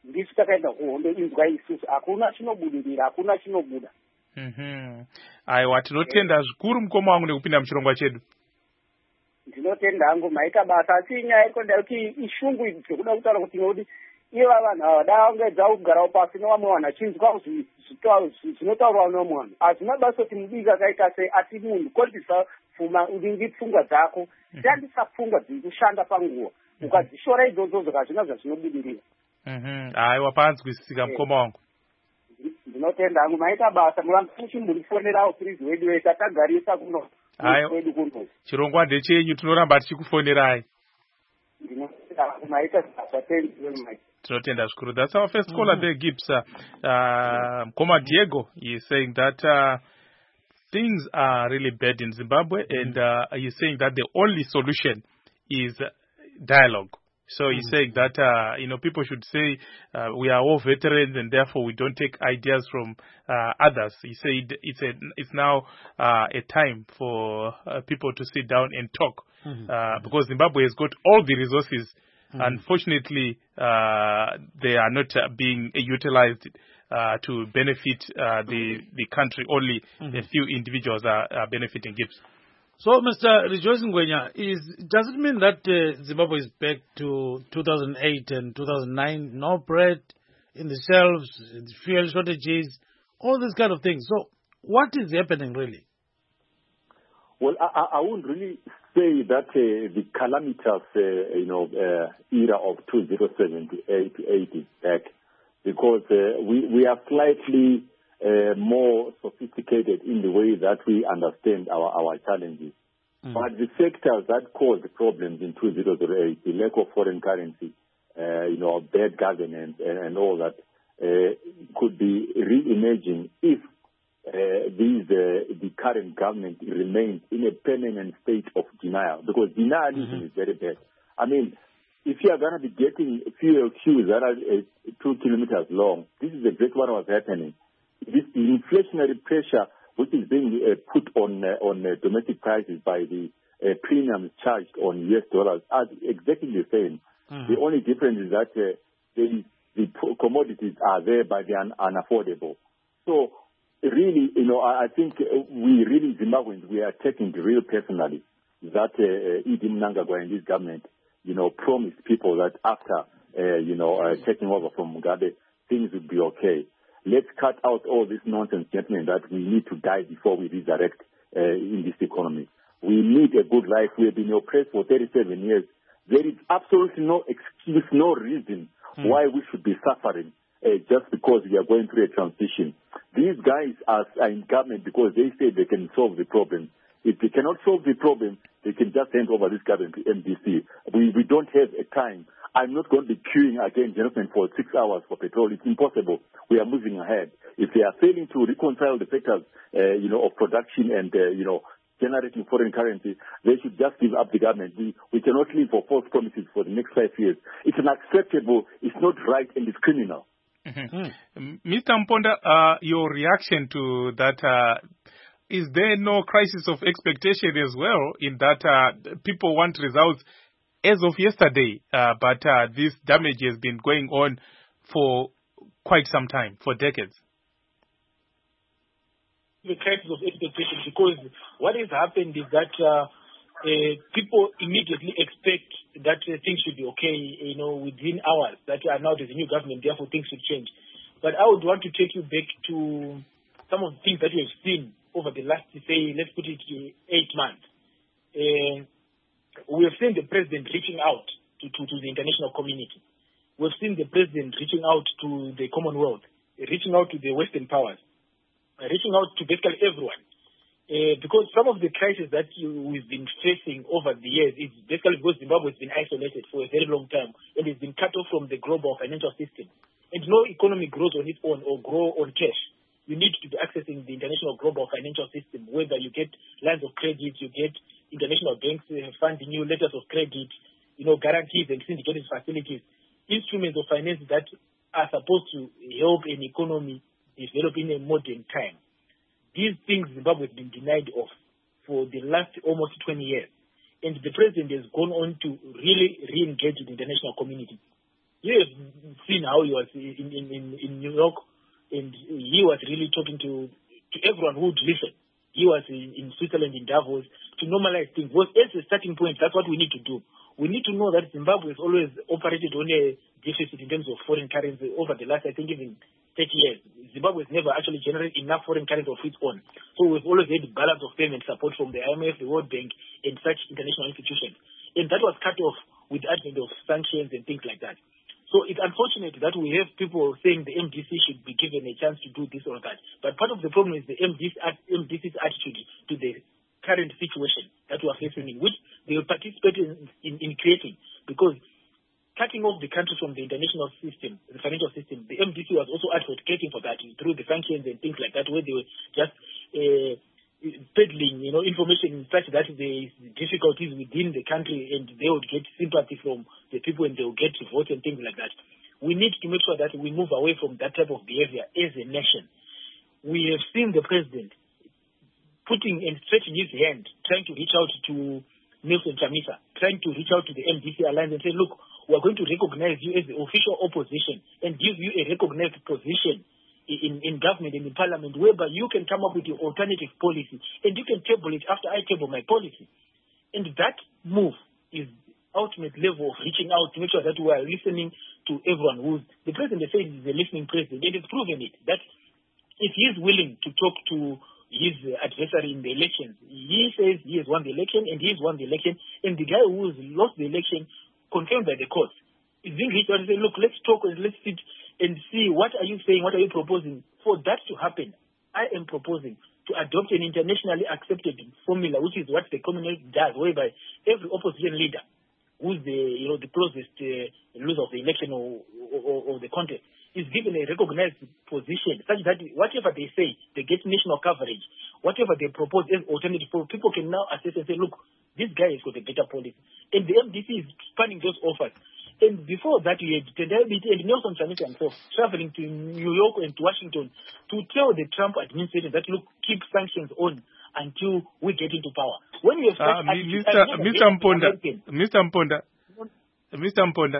ndisu takaenda kuhondo inzwa isusu hakuna chinobudirira hakuna chinobuda. Mhm. Aiwa tinotenda zvikuru mukoma wangu nekupinda muchirongwa chedu. Ndinotenda hangu maita basa asi nyaya irikonda kuti ishungu dzekuda kutaura kuti ngekuti iva vanhu ava daongedza kugarawo pasi nevamwe vanhu achinzwa zvinotaurwa nevamwe vanhu hazvina basa kuti mudiki akaita sei asi munhu kotisa pfuma uringi pfungwa dzako shandisa pfungwa dziri kushanda panguva ukadzishora idzodzo hazvina zvazvinobudirira. Aiwa panzwisisika mukoma wangu. Ndinotenda hangu maita basa murambe muchimburifonerawo purizi wedu wese atagarisa kuno kwedu kuno. Chirongwa ndechenyu tinoramba tichikufonerai. Ndinotenda hangu maita basa. Thank you very much. Tinotenda zvikuru. That's our first caller there, Gibbs. Uh, Mkoma Diego is saying that uh, things are really bad in Zimbabwe, mm-hmm. and uh, he's saying that the only solution is dialogue. So he's mm-hmm. saying that, uh, you know, people should say uh, we are all veterans and therefore we don't take ideas from uh, others. He said it's a, it's now uh, a time for uh, people to sit down and talk mm-hmm. uh, because Zimbabwe has got all the resources. Mm-hmm. Unfortunately, uh, they are not uh, being utilized uh, to benefit uh, the, the country. Only mm-hmm. a few individuals are, are benefiting gifts. So, Mister Rejoice Ngwenya, is does it mean that uh, Zimbabwe is back to two thousand eight and two thousand nine? No bread in the shelves, fuel shortages, all these kind of things. So, what is happening really? Well, I, I wouldn't really say that uh, the calamitous, uh, you know, uh, era of two thousand seven to eight is back, because uh, we we are slightly Uh, more sophisticated in the way that we understand our, our challenges. Mm. But the sectors that caused the problems in two thousand eight, the lack of foreign currency, uh, you know, bad governance and, and all that, uh, could be re-emerging if uh, these, uh, the current government remains in a permanent state of denial, because denialism mm-hmm. is very bad. I mean, if you are going to be getting fuel queues that are uh, two kilometers long, this is exactly what was happening. This inflationary pressure which is being uh, put on uh, on uh, domestic prices by the uh, premiums charged on U S dollars are exactly the same. Mm-hmm. The only difference is that uh, the, the commodities are there, but they are unaffordable. So really, you know, I, I think we really, Zimbabweans, we are taking it real personally that uh, Idi Mnangagwa and his government, you know, promised people that after, uh, you know, uh, taking over from Mugabe, things would be okay. Let's cut out all this nonsense, gentlemen, that we need to die before we resurrect uh, in this economy. We need a good life. We have been oppressed for thirty-seven years. There is absolutely no excuse, no reason mm. why we should be suffering uh, just because we are going through a transition. These guys are, are in government because they say they can solve the problem. If they cannot solve the problem, they can just hand over this government to M D C. We, we don't have a time. I'm not going to be queuing again, gentlemen, for six hours for petrol. It's impossible. We are moving ahead. If they are failing to reconcile the factors, uh, you know, of production and, uh, you know, generating foreign currency, they should just give up the government. We, we cannot live for false promises for the next five years. It's unacceptable. It's not right, and it's criminal. Mm-hmm. Mm. Mister Mponda, uh, your reaction to that, uh, is there no crisis of expectation as well in that uh, people want results as of yesterday, uh, but uh, this damage has been going on for quite some time, for decades? The crisis of expectation, because what has happened is that uh, uh, people immediately expect that uh, things should be okay, you know, within hours, that uh, now there's a new government, therefore things should change. But I would want to take you back to some of the things that we have seen over the last, say, let's put it, eight months. Uh, We have seen the president reaching out to, to, to the international community. We've seen the president reaching out to the Commonwealth, reaching out to the Western powers, reaching out to basically everyone. Uh, because some of the crises that you, we've been facing over the years is basically because Zimbabwe has been isolated for a very long time and has been cut off from the global financial system. And no economy grows on its own or grow on cash. You need to be accessing the international global financial system, whether you get lines of credit, you get international banks uh, funding you, letters of credit, you know, guarantees and syndicated facilities, instruments of finance that are supposed to help an economy develop in a modern time. These things Zimbabwe has been denied of for the last almost twenty years. And the president has gone on to really re-engage with the international community. You have seen how he was in, in, in, in New York, and he was really talking to, to everyone who would listen. He was in, in Switzerland, in Davos, to normalize things. Well, as a starting point, that's what we need to do. We need to know that Zimbabwe has always operated on a deficit in terms of foreign currency over the last, I think, even thirty years. Zimbabwe has never actually generated enough foreign currency of its own. So we've always had balance of payment support from the I M F, the World Bank, and such international institutions. And that was cut off with the advent of sanctions and things like that. So it's unfortunate that we have people saying the M D C should be given a chance to do this or that. But part of the problem is the M D C's attitude to the current situation that we are facing, in which they will participate in, in, in creating. Because cutting off the country from the international system, the financial system, the M D C was also advocating for that through the sanctions and things like that, where they were just uh, peddling, you know, information such that there is difficulties within the country, and they would get sympathy from the people and they will get votes and things like that. We need to make sure that we move away from that type of behavior as a nation. We have seen the president putting and stretching his hand, trying to reach out to Nelson Chamisa, trying to reach out to the M D C Alliance and say, look, we're going to recognize you as the official opposition and give you a recognized position in, in government and in parliament, whereby you can come up with your alternative policy and you can table it after I table my policy. And that move is ultimate level of reaching out to make sure that we are listening to everyone who's, the president says he's a listening president, and he's proven it, that if he is willing to talk to his adversary in the elections, he says he has won the election and he has won the election, and the guy who has lost the election, confirmed by the court, is being reached out and say, look, let's talk and let's sit and see what are you saying, what are you proposing. For that to happen, I am proposing to adopt an internationally accepted formula, which is what the Commonwealth does, whereby every opposition leader who's the, you know, the closest uh, loser of the election or, or, or the contest is given a recognized position such that whatever they say, they get national coverage. Whatever they propose as alternative, people can now assess and say, look, this guy has got a better policy. And the M D C is spanning those offers. And before that, you had Tendai Biti and Nelson Chamisa himself traveling to New York and to Washington to tell the Trump administration that, look, keep sanctions on until we get into power. When you have uh, Mister Mister Mponda, Mister Mponda, Mister Mponda.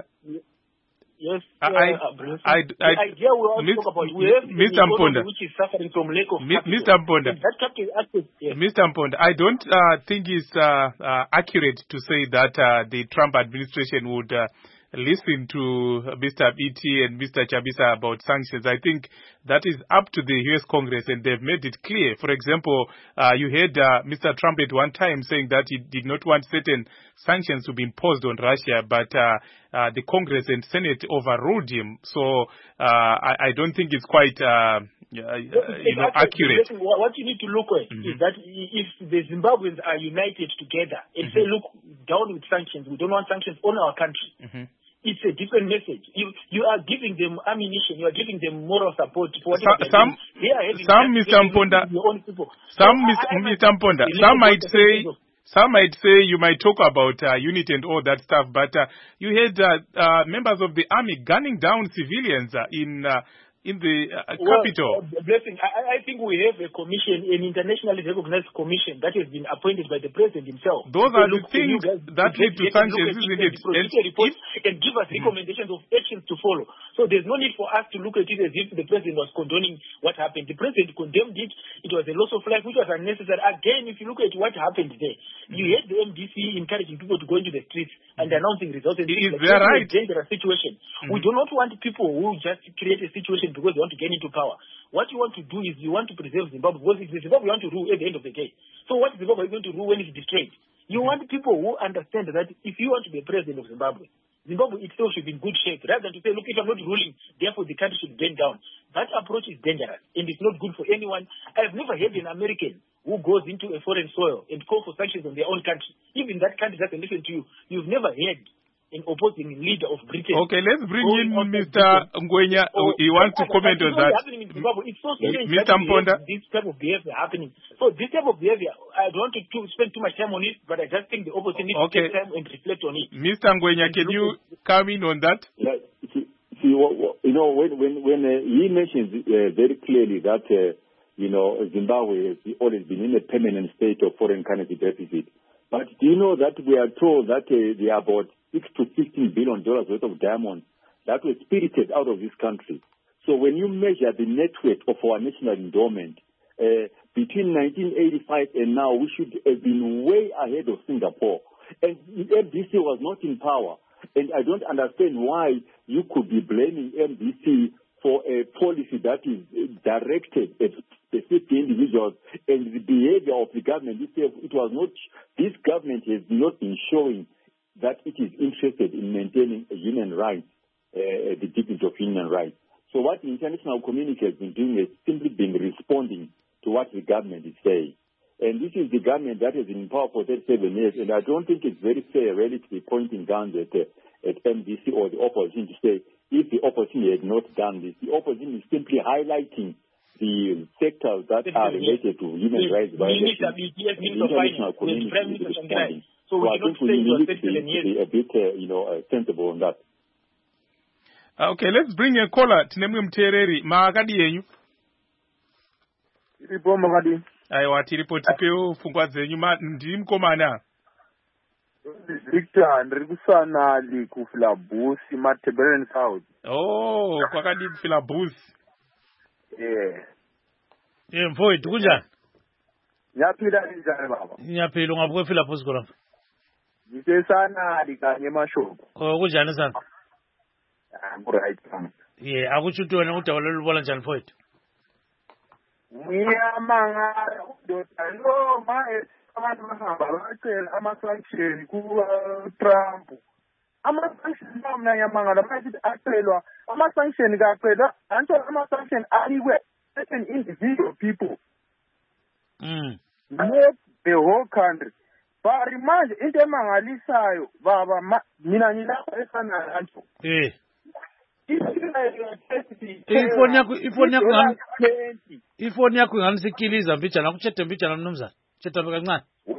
Yes, I, uh, I, I, the idea we also talk about, we have Mister Mponda, which is suffering from lack of capital. Mister Mponda, that capital access, yes. Mister Mponda, I don't uh, think it's uh, uh, accurate to say that uh, the Trump administration would uh, listen to Mister Biti and Mister Chamisa about sanctions. I think that is up to the U S Congress, and they've made it clear. For example, uh, you heard uh, Mister Trump at one time saying that he did not want certain sanctions to be imposed on Russia, but uh, uh, the Congress and Senate overruled him. So uh, I, I don't think it's quite uh, uh, you know, accurate. What you need to look at mm-hmm. is that if the Zimbabweans are united together and mm-hmm. say, look, down with sanctions, we don't want sanctions on our country. Mm-hmm. It's a different message. You you are giving them ammunition. You are giving them moral support for whatever some, they are having. Some Mister Mponda, some Mister Mponda, some might say, some might say you might talk about uh, unity and all that stuff, but uh, you had uh, uh, members of the army gunning down civilians uh, in. Uh, in the uh, well, capital. Uh, blessing. I, I think we have a commission, an internationally recognized commission that has been appointed by the president himself. Those so are the things that lead to sanctions, isn't it? And, report and give us recommendations mm-hmm. of actions to follow. So there's no need for us to look at it as if the president was condoning what happened. The president condemned it. It was a loss of life, which was unnecessary. Again, if you look at what happened there, mm-hmm. you had the M D C encouraging people to go into the streets mm-hmm. and announcing results. And is that right? A dangerous situation. Mm-hmm. We do not want people who just create a situation because they want to get into power. What you want to do is you want to preserve Zimbabwe, because it's Zimbabwe you want to rule at the end of the day. So what is Zimbabwe going to rule when it's destroyed? You mm-hmm. want people who understand that if you want to be a president of Zimbabwe, Zimbabwe itself should be in good shape, rather than to say, look, if I'm not ruling, therefore the country should burn down. That approach is dangerous, and it's not good for anyone. I've never heard an American who goes into a foreign soil and call for sanctions on their own country. Even that country doesn't listen to you. You've never heard an opposing leader of Britain. Okay, let's bring in Mister Ngwenya. Oh, he wants to comment on that. Happening in Zimbabwe. It's so strange Mister Mponda. This type of behavior happening. So this type of behavior, I don't want to spend too much time on it, but I just think the opposition needs okay. to take time and reflect on it. Mister Ngwenya, can you come in on that? Yeah, see, see you know, when when when uh, he mentions uh, very clearly that uh, you know Zimbabwe has always been in a permanent state of foreign currency deficit. But do you know that we are told that uh, there are about six to fifteen billion dollars worth of diamonds that were spirited out of this country. So when you measure the net worth of our national endowment, uh, between nineteen eighty-five and now, we should have been way ahead of Singapore. And M D C was not in power. And I don't understand why you could be blaming M D C for a policy that is directed at specific individuals, and the behavior of the government itself. It was not, this government has not been showing that it is interested in maintaining human rights, uh, the dignity of human rights. So what the international community has been doing is simply been responding to what the government is saying. And this is the government that has been in power for thirty-seven years, and I don't think it's very fair really to be pointing guns at, uh, at M D C or the opposition to say, if the opposition had not done this. The opposition is simply highlighting the sectors that are related to human rights violations. The international community is responding. So I think we need to be a bit, uh, you know, uh, sensible on that. Uh, okay, let's bring a caller. Tinemwe Mtereri. Maakadi yenyu? Iripo Makadi. Aiwa, tiripo tipeo fungwa zenyu. Ndiri mkomana? Victor, ndiri kusanali kufilabusi, Matebelen South. Oh, kwakadi kufilabusi. Yeah. Yeah, mfoyi, tukunjani? Nyaphila njani baba? Nyaphila, ungabuke filabusi kolapha. Ngise sanali kanye mashoko. Oh, kunjani sana? I'm right. Yeah, akutsho ukuthi wena udaba lolubona njani mfowethu? Ngiyamangala udoda lo manje abantu bahamba bacela ama-sanction ku-Trump. Ama-sanction mina ngiyamangala manje acelwa ama-sanction kacelwa anto ama-sanction anikwe certain individual people. Mm. Not the whole country. Bari manje into emangalisayo baba mina ngilapha esana anto. Eh. Ifoni yakho ifoni yakho ngani ifoni yakho ngani sikiliza mbijana kuchethe mbijana mnumzana chetha kancane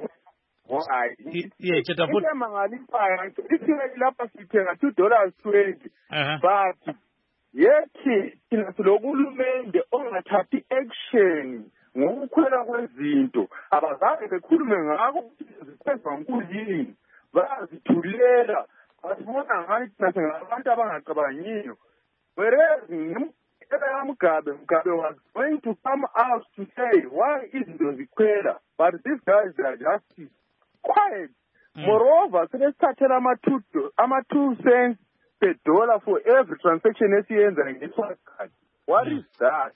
hayi yeah chetha futhi emangalisayo ithi lapha sithenga two dollars twenty but yethi thina silokulumende ongathathi action ngokukhwela kwezinto abazange bekhulume ngako ukuthi ziphezwa nkulu bazithulela asibona ngani thina abantu abangacabangiyo. Whereas Mugabe Mugabe was going to come out to say why isn't the Quella, but these guys are just quiet. Mm. Moreover, so let's start telling them two ama two cents per dollar for every transaction at the end and it's what what is that?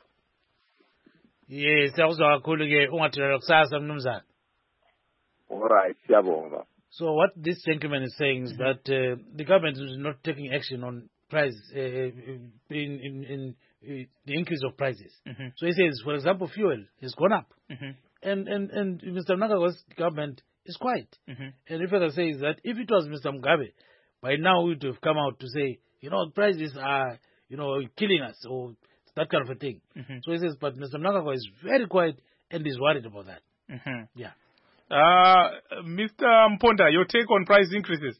Yes, also kakhulu ke ungathela kusasa mnumzana. All right, siyabonga. So what this gentleman is saying is that uh, the government is not taking action on price uh, in, in, in uh, the increase of prices. Mm-hmm. So he says, for example, fuel has gone up. Mm-hmm. And, and, and Mister Mnangagwa's government is quiet. Mm-hmm. And if I can say is that if it was Mister Mugabe, by now we would have come out to say, you know, prices are, you know, killing us or that kind of a thing. Mm-hmm. So he says, but Mister Mnangagwa is very quiet and is worried about that. Mm-hmm. Yeah. Uh, Mister Mponda, your take on price increases?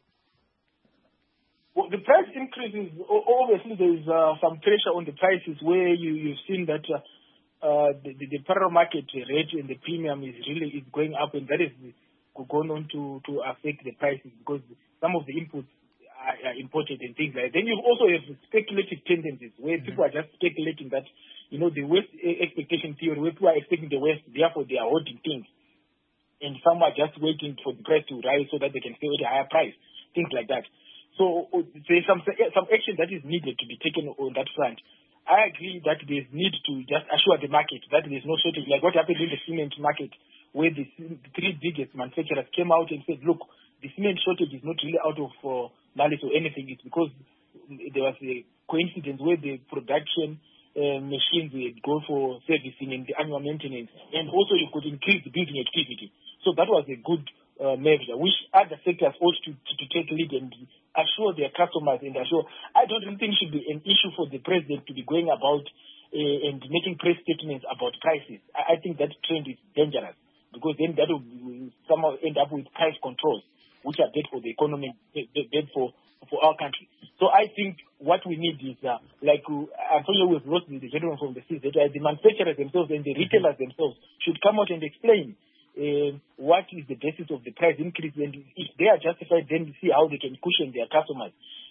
Well, the price increases, obviously there is uh, some pressure on the prices where you, you've seen that uh, uh, the, the, the parallel market rate and the premium is really is going up, and that is going on to, to affect the prices because some of the inputs are, are imported and things like that. Then you also have speculative tendencies where mm-hmm. people are just speculating that, you know, the West expectation theory, where people are expecting the West, therefore they are holding things. And some are just waiting for the price to rise so that they can sell at a higher price, things like that. So there's some some action that is needed to be taken on that front. I agree that there's need to just assure the market that there's no shortage, like what happened in the cement market, where the three biggest manufacturers came out and said, look, the cement shortage is not really out of uh, malice or anything. It's because there was a coincidence where the production uh, machines would go for servicing and the annual maintenance, and also you could increase the building activity. So that was a good uh, measure, which other sectors ought to, to, to take lead and assure their customers and assure. I don't think it should be an issue for the president to be going about uh, and making press statements about prices. I, I think that trend is dangerous because then that will somehow end up with price controls, which are bad for the economy, bad for, for our country. So I think what we need is, uh, like uh, I'm familiar with Ross, the gentleman from the C Z, that uh, the manufacturers themselves and the retailers themselves should come out and explain Uh, what is the basis of the price increase, and if they are justified, then see how they can cushion their customers.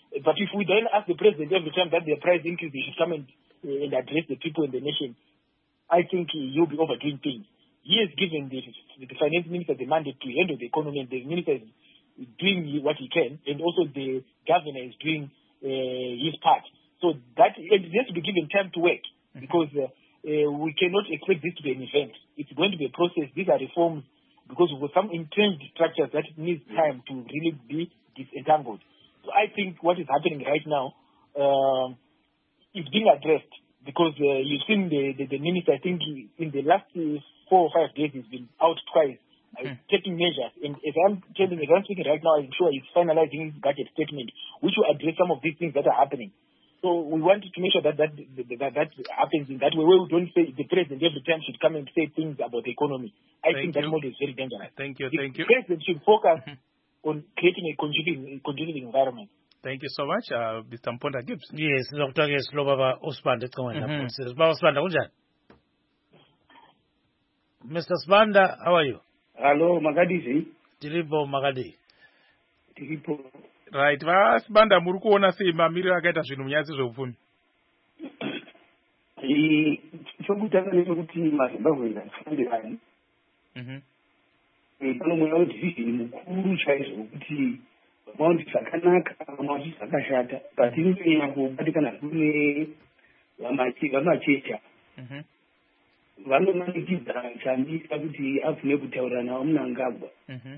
But if we then ask the president every time that the price increase, they should come and, uh, and address the people in the nation, I think he'll be overdoing things. He has given the, the finance minister the mandate to handle the economy, and the minister is doing what he can, and also the governor is doing uh, his part. So that it has to be given time to work, because uh, uh, we cannot expect this to be an event. It's going to be a process. These are reforms, because with some entrenched structures that needs time to really be disentangled. So I think what is happening right now uh, is being addressed, because uh, you've seen the, the, the minister, I think he, in the last uh, four or five days, he's been out twice, uh, mm. taking measures. And as I'm telling, as I'm speaking right now, I'm sure he's finalizing his budget statement, which will address some of these things that are happening. So we want to make sure that that, that, that happens in that way, where we don't say the president every time should come and say things about the economy. I thank think you. that model is very dangerous. Thank you, the thank you. The president should focus on creating a conducive, conducive environment. Thank you so much, uh, Mister Mponda Gibbs. Yes, Doctor Yes, Baba Osbanda ecingweni lapho. Baba Osbanda kunjani? Mister Sbanda, how are you? Hello, Makadisi. Tiripo Makadi. Tiripo. Right, va Sbanda muri kuona sei mamiriro akaita zvinhu munyaya dzezveupfumi? Eh, chokutanga nechekuti maZimbabwe afambirani. Mhm. Eh, pano mweya wedivision mukuru chaizvo wekuti vamwe zvakanaka vamwe vachi zvakashata, but inonyanya kubatikana kune vamachecha. Mhm. Vanomanikidza chambisa kuti afune kutaura navo Mnangagwa. Mhm.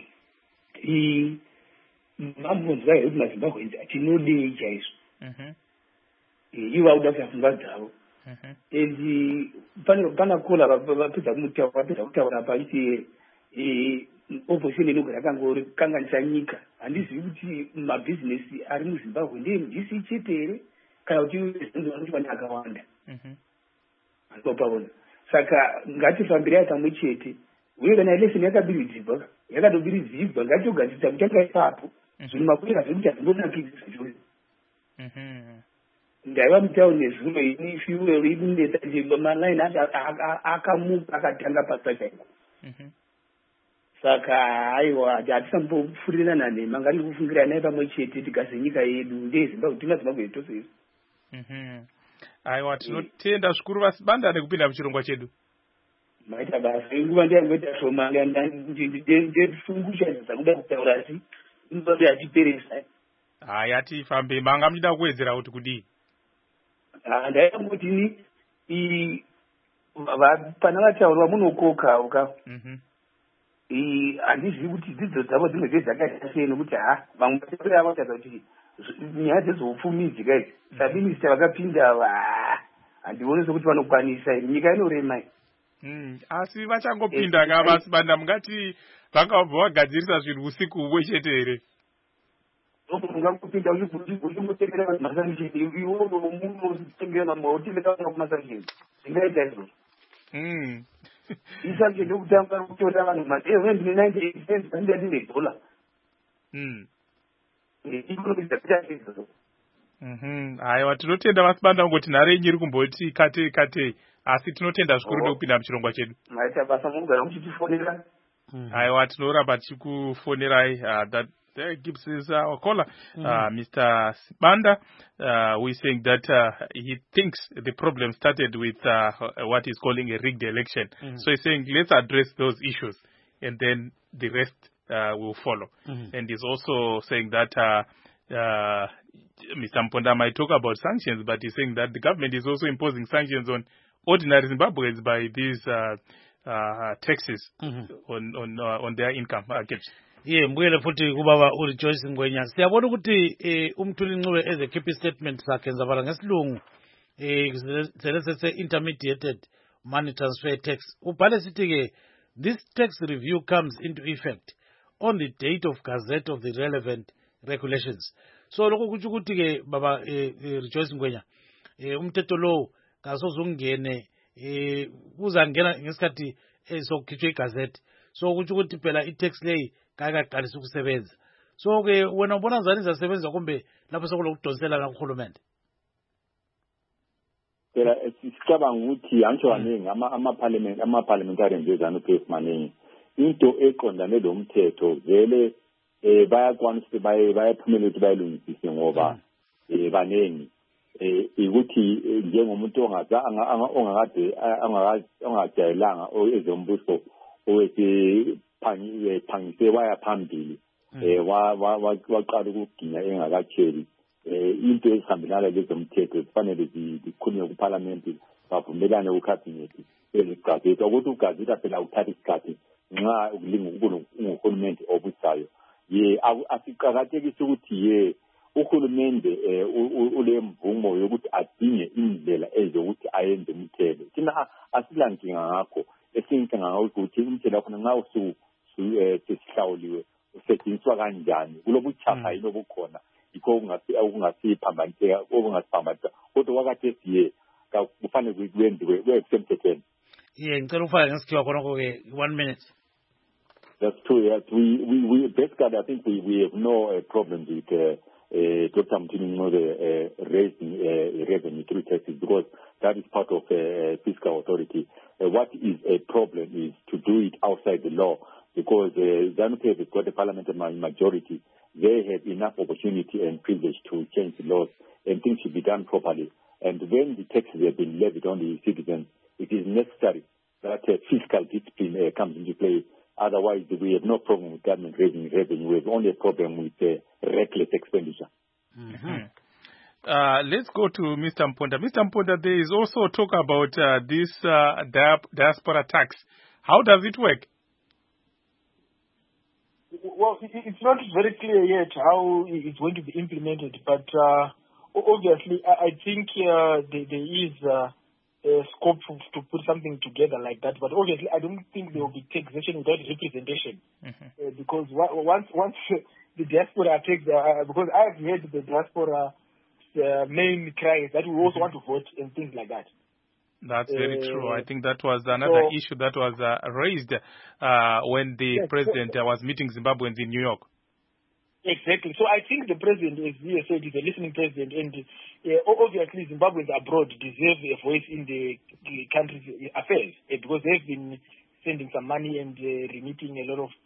Eh, vambonzwa here kuti maZimbabwe tinodei chaizvo. Mhm. Ivo vauda kuita pfungwa dzavo. Mhm. And pana pana kola vapedza kumutaura vapedza kutaura paiti opposition inogara kangori kanganisa nyika. Handizivi kuti mabhizinesi ari muZimbabwe ndeMDC chete here kana kuti vanoti vane akawanda. Mhm. Anopaona. Saka ngatifambirai pamwe chete. Uye kana election yakabiridzirwa yakatobiridzirwa ngatogadzirisa kutanga ipapo. Zvino makwira zvekuti hazvimbonakidzi zvacho. Mhm. Ndaiva mutauni nezuro ini fuel inesa nje maline akamuka akatanga pasachaipo. Mhm. Saka aiwa hatisambopfurirana nema ngati kufungira naye pamwe chete tigase nyika yedu ndeZimbabwe tinga Zimbabwe yedu tose. Mhm. Aiwa tinotenda zvikuru vaSbanda nekupinda muchirongwa chedu. Maita basa nguva ndiyangoita shoma ndefungusha kuda kutaura asi ndode achiperesa. Hai atifambe manga muchida kuwedzera kuti kudii? Ndaiyamboti i pana vataurwa munokoka uka. Mhm. I handizivi kuti dzidzo dzavo dzinenge dzakaita sei nokuti ha vamwe vataura vataura kuti nyaya dzezveupfumi idzi kaidzi saminista vakapinda handioni sekuti vanokwanisa nyika inorema. Mm, asi vachangopinda ka vaSbanda mungati vakabva vagadzirisa zvinhu usiku umwe chete here? Ungakupinda uchimbotengerera masanjeni iwo munotengera mahoteli kana kumasanjeni zvingaita izvozvo. Mm. Isanjeni yokutanga kutora vanhu madeventi ninety-eight cents handati nedhola. Mm. Ikonomi dzapita izvozvo. Mhm. Aiwa tinotenda vaSbanda ngoti nhare yenyu iri kumboti kate kate asi tinotenda zvikuru nekupinda muchirongwa chedu. Maita basa munogara muchitifonera. Aiwa tinoramba tichikufonerai. uh, that uh, Gibbs is our caller. Mm-hmm. uh, Mister Sbanda uh, who is saying that uh, he thinks the problem started with uh, what he's calling a rigged election. Mm-hmm. So he's saying let's address those issues and then the rest uh, will follow. Mm-hmm. And he's also saying that uh, uh, Mister Mponda might talk about sanctions, but he's saying that the government is also imposing sanctions on ordinary Zimbabweans by these uh, uh, taxes mm-hmm. on on uh, on their income. Uh, Ye mbuyele futhi kubaba uri Joyce Ngwenya. Siyabona ukuthi eh umthuli Ncube eze keep statement sakhe nzavala ngesilungu eh selese intermediated money transfer tax. Ubhale sithi ke this tax review comes into effect on the date of gazette of the relevant regulations. So lokho kuthi ukuthi ke baba eh Joyce Ngwenya eh umthetho lo kasozungene eh uzangena ngesikhathi esokukhitshwa igazette. So kuthi ukuthi phela i-tax lay kayakaqalisa ukusebenza. So ke wena ubona njani izasebenza kumbe lapho sokulokudonsela la kuhulumende? Phela sicabanga ukuthi angisho kaningi ama parliament ama parliamentarians ezanu phezu maningi into eqondane lo mthetho vele eh bayakwanisa baye bayaphumelela ukuthi bayilungisise ngoba eh baneni eh ukuthi njengomuntu ongaza ongakade ongajayelanga ezombuso owethi phangile phangise waya phambili eh wa waqala ukuginya engakatsheli eh into ezihambelana lezomthetho kufanele zikhulunywe kuParliament bavumelane kuCabinet ezigazeti ukuthi uGazeta phela uthatha isikhathi nxa ukulinga ukuhulumende obusayo ye asiqhakathekise ukuthi ye uhulumende ule mvumo yokuthi adinge indlela ezokuthi ayenze umthelo thina asilankinga ngakho esinkinga ngakho ukuthi umthelo khona nxa usu sesihlawuliwe usetshenziswa kanjani kulobuchapha yilo bukhona yikho okungasiphambaniseka okungasiphambanisa kodwa wakati esiye kufanele kwenziwe kwesemthethweni. Yeah, ngicela ufake ngesikhiwa khonoko ke one minute. That's true. Yes, we we we basically I think we we have no uh, problems with uh, uh, Doctor Mthimini uh, raising uh, revenue through taxes because that is part of uh, fiscal authority. Uh, what is a problem is to do it outside the law because uh, ZANU-PF has got a parliamentary majority. They have enough opportunity and privilege to change the laws and things should be done properly. And when the taxes have been levied on the citizens, it is necessary that uh, fiscal discipline uh, comes into play. Otherwise, we have no problem with government raising revenue. We have only a problem with uh, reckless expenditure. Mm-hmm. Uh, let's go to Mister Mponda. Mister Mponda, there is also talk about uh, this uh, diaspora tax. How does it work? Well, it's not very clear yet how it's going to be implemented, but uh, obviously, I think uh, there, there is uh, a scope to put something together like that. But obviously, I don't think there will be taxation without representation, mm-hmm. uh, because once once the diaspora takes, uh, because I've heard the diaspora uh, main cry is that we also mm-hmm. want to vote and things like that. That's very uh, true. I think that was another so, issue that was uh, raised uh, when the yes, president uh, was meeting Zimbabweans in New York. Exactly. So I think the president, as he said, is a listening president, and uh, obviously Zimbabweans abroad deserve a voice in the, the country's affairs uh, because they've been sending some money and uh, remitting a lot of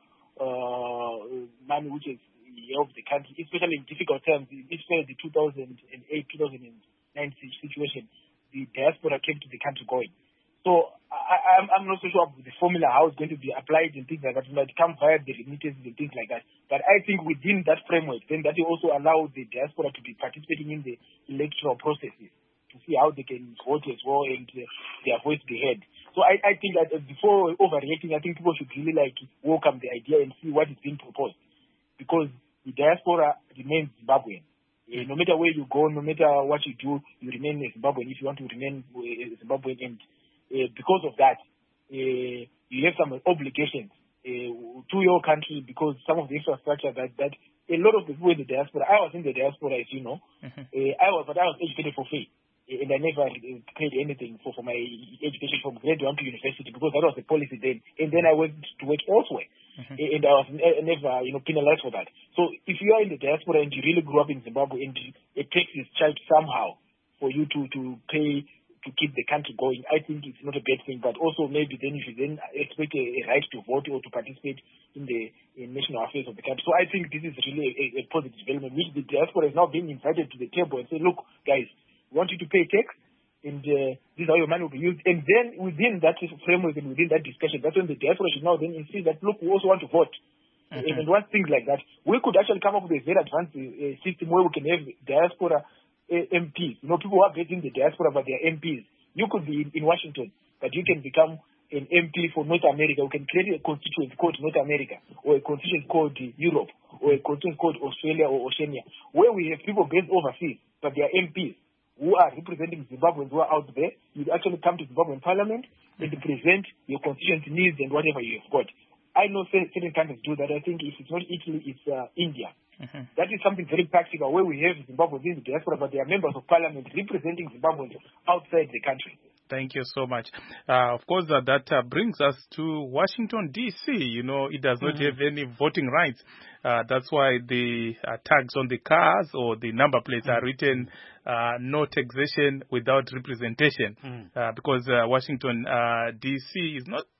uh, money which has helped the country, especially in difficult times, especially the two thousand eight, two thousand nine situation. The diaspora came to the country going. So I, I'm, I'm not so sure of the formula, how it's going to be applied and things like that. It might come via the remittances and things like that. But I think within that framework, then that will also allow the diaspora to be participating in the electoral processes to see how they can vote as well and uh, their voice be heard. So I, I think that uh, before overreacting, I think people should really like welcome the idea and see what is being proposed. Because the diaspora remains Zimbabwean. Uh, no matter where you go, no matter what you do, you remain a Zimbabwean if you want to remain a Zimbabwean. And uh, because of that, uh, you have some obligations uh, to your country because some of the infrastructure that, that a lot of the people in the diaspora, I was in the diaspora, as you know, mm-hmm. uh, I was, but I was educated for free. And I never paid anything for, for my education from grade one to university because that was the policy then. And then I went to work elsewhere. Mm-hmm. And I was never, you know, penalized for that. So if you are in the diaspora and you really grew up in Zimbabwe and a tax is charged somehow for you to, to pay to keep the country going, I think it's not a bad thing. But also maybe then you should then expect a, a right to vote or to participate in the in national affairs of the country. So I think this is really a, a positive development, which the diaspora is now being invited to the table and say, look, guys, we want you to pay tax, and uh, this is how your money will be used. And then within that framework and within that discussion, that's when the diaspora should now then insist that, look, we also want to vote. Mm-hmm. And once things like that, we could actually come up with a very advanced uh, system where we can have diaspora uh, M Ps. You know, people who are getting the diaspora, but they are M Ps. You could be in, in Washington, but you can become an M P for North America. We can create a constituency called North America, or a constituency called Europe, or a constituency called Australia or Oceania, where we have people based overseas, but they are M Ps. Who are representing Zimbabweans who are out there. You actually come to Zimbabwean Parliament and present your constituency needs and whatever you have got. I know certain countries do that. I think if it's not Italy, it's uh, India. Mm-hmm. That is something very practical where we have Zimbabweans in the diaspora, but they are members of Parliament representing Zimbabweans outside the country. Thank you so much. Uh, of course, uh, that uh, brings us to Washington, D C You know, it does not mm-hmm. have any voting rights. Uh, that's why the uh, tags on the cars or the number plates mm-hmm. are written uh, no taxation without representation. Mm-hmm. uh, because uh, Washington, uh, D C is not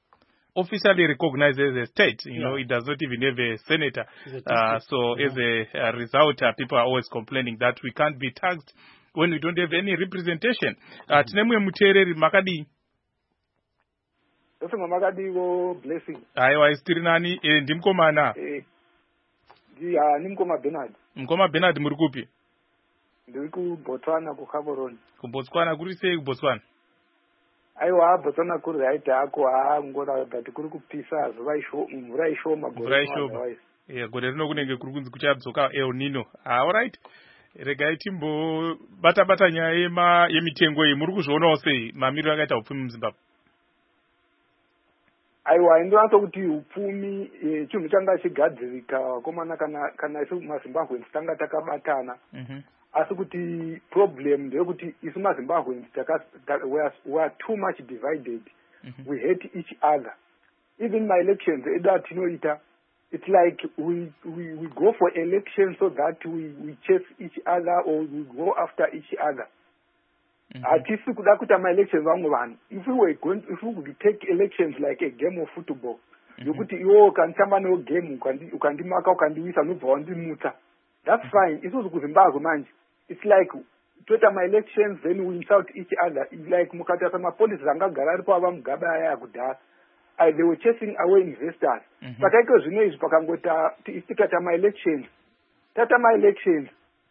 officially recognized as a state. You yeah. know, it does not even have a senator. A uh, so yeah. as a, a result, uh, people are always complaining that we can't be taxed when we don't have any representation. Uh, tinemwe mutereri makadi. Ese makadi blessing. Aiwa istiri nani eh, ndimkomana. Eh. Ya nimkoma Bernard. Mkoma Bernard muri kupi? Ndiri ku Botswana ku Gaborone. Ku Botswana kuri sei ku Botswana? Aiwa Botswana kuri right ako ha ngora ngati kuri kupisa zuva isho mvura isho magoro. Mvura isho. Yeah, gore rino kunenge kuri kunzi kuchabzoka El Nino. Ah, all right. Regai timbo bata bata nyaya yema yemitengo iyi muri kuzvionawo sei mamiriro akaita upfumi muZimbabwe? Aiwa ndinowanza kuti upfumi e, chinhu changa chigadzirika komana kana kana isu maZimbabweans tanga takabatana. Mhm. Mm asi kuti problem ndeyekuti isu maZimbabweans taka we are, we are too much divided. Mm-hmm. We hate each other. Even my elections edu atinoita, it's like we, we we go for elections so that we we chase each other or we go after each other. Atisi kuda kuita my elections vamwe vanhu. If we were going, if we would take elections like a game of football, yokuti iwo kanitamba no game ukandimaka ukandiwisa nobva wandimuta. That's fine. Isuzu kuZimbabwe manje. It's like toita my elections then we insult each other. It's like mukata sama police angagara aripo ava mugaba aya kudhara. Uh, they were chasing away investors. Mm-hmm. But I go zvino izvi pakangota tata my elections. Tata my elections.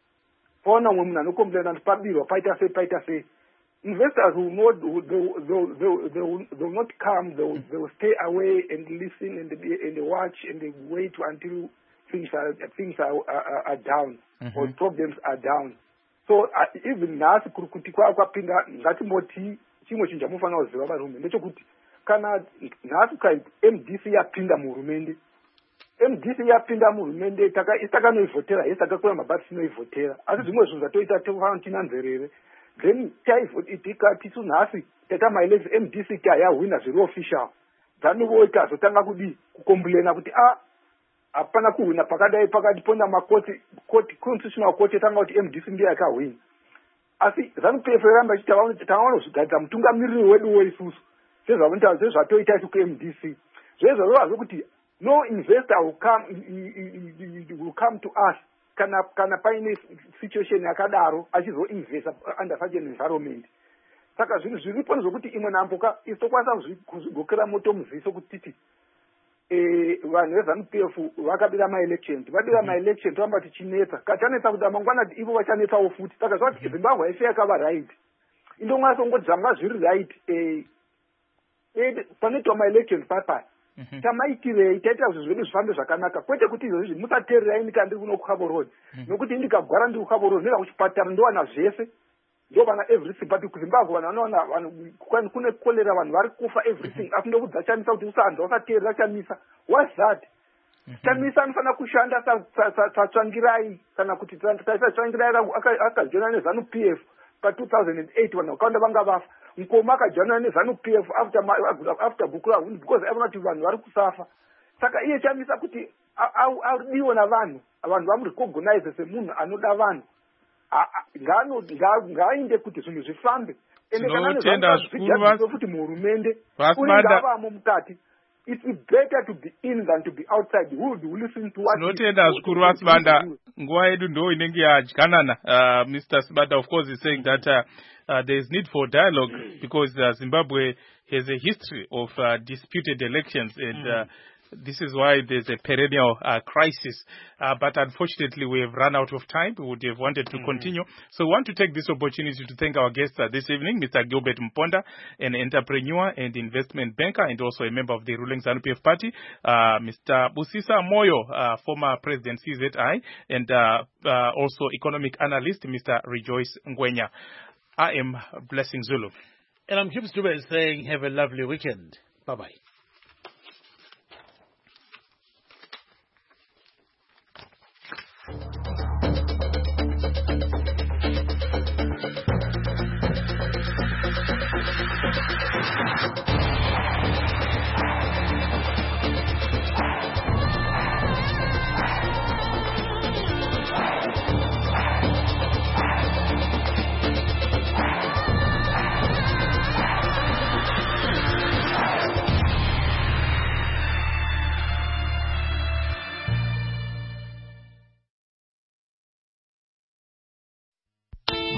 Pona umwe munhu anokomplaina kuti pabirwa paita sei paita sei. Investors will not they will, they will, they will, they will, they will not come. They will, they will stay away and listen and and they watch and they wait until things are things are are, are down. Mm-hmm. Or problems are down. So uh, even nasi kuti kwa kwapinda ngatimoti chimwe chinhu chamufanira kuziva varume ndechekuti kana nhasi kai M D C yapinda muhurumende M D C yapinda muhurumende takanoivhotera yesi takakwira mabhati tinoivhotera asi zvimwe zvinhu zvatoita tofanira tinanzerere then tikati sunhasi tata maelezi M D C tayahwina zviri official dzanovo tazotanga kudi kukomplaina kuti a hapana kuhwina pakadai pakati pona makoti constitutional court yatanga kuti M D C ndiyo yakahwina asi ZANU-P F ramba ichitavaonozvigadza mutungamiriri wedu weisusu sezvatoita isu ku-M D C zvezvo rova zvokuti no investor will come, will come to us kana kana paine situation yakadaro achizoinvesta under such an environment. Saka zvinhu zviripo zvokuti imwe namboka isitokwanisa kuzvigokera moto muziso kuti titi vanhu veZANU-P F vakabira ma-elections vabira ma-elections vamba tichinetsa kachanetsa kuti amangwana ivo vachanetsawo futi saka zvati Zimbabwe haisi yakava right indonyaso ngoti zvanga zviri right panoitwa ma-elections papaya tamaitirei taita zvinhu zvedu zvifambe zvakanaka kwete kuti izvozvi musateererai nika ndiri kuno kuGaborone nokuti ndikagwara ndiri kuGaborone ndinoenda kuchipatara ndowana zvese ndovana everything but kuZimbabwe vanhu vanoona vanhu kune kolera vanhu vari kufa everything asi ndokudza chamisa kuti usanza usateerera chamisa what's that chamisa anofanira kushanda satsvangirai kana kuti satsvangirai akajoina neZANU-P F pa two thousand eight vanhu vakawanda vanga vafa mukoma akajoina neZANU-P F after after Bukura because aivona kuti vanhu vari kusafa saka iye chamisa kuti aridiwo navanhu vanhu vamurecognize semunhu anoda vanhu ngaainde kuti zvinhu zvifambe ende kana kuti muhurumende uringavamo mukati it's better to be in than to be outside. Who would listen to what tinotenda zvikuru vaSibanda nguva yedu ndo inenge yadyanana. uh, Mister Sibanda of course is saying that uh, uh, there is need for dialogue because uh, Zimbabwe has a history of uh, disputed elections and mm. uh, this is why there's a perennial uh, crisis. Uh, but unfortunately, we have run out of time. We would have wanted to mm-hmm. continue. So we want to take this opportunity to thank our guests uh, this evening, Mister Gilbert Mponda, an entrepreneur and investment banker and also a member of the ruling ZANU-P F party, uh, Mister Busisa Moyo, uh, former president C Z I, and uh, uh, also economic analyst, Mister Rejoice Ngwenya. I am Blessing Zulu. And I'm Kip Stube saying have a lovely weekend. Bye-bye.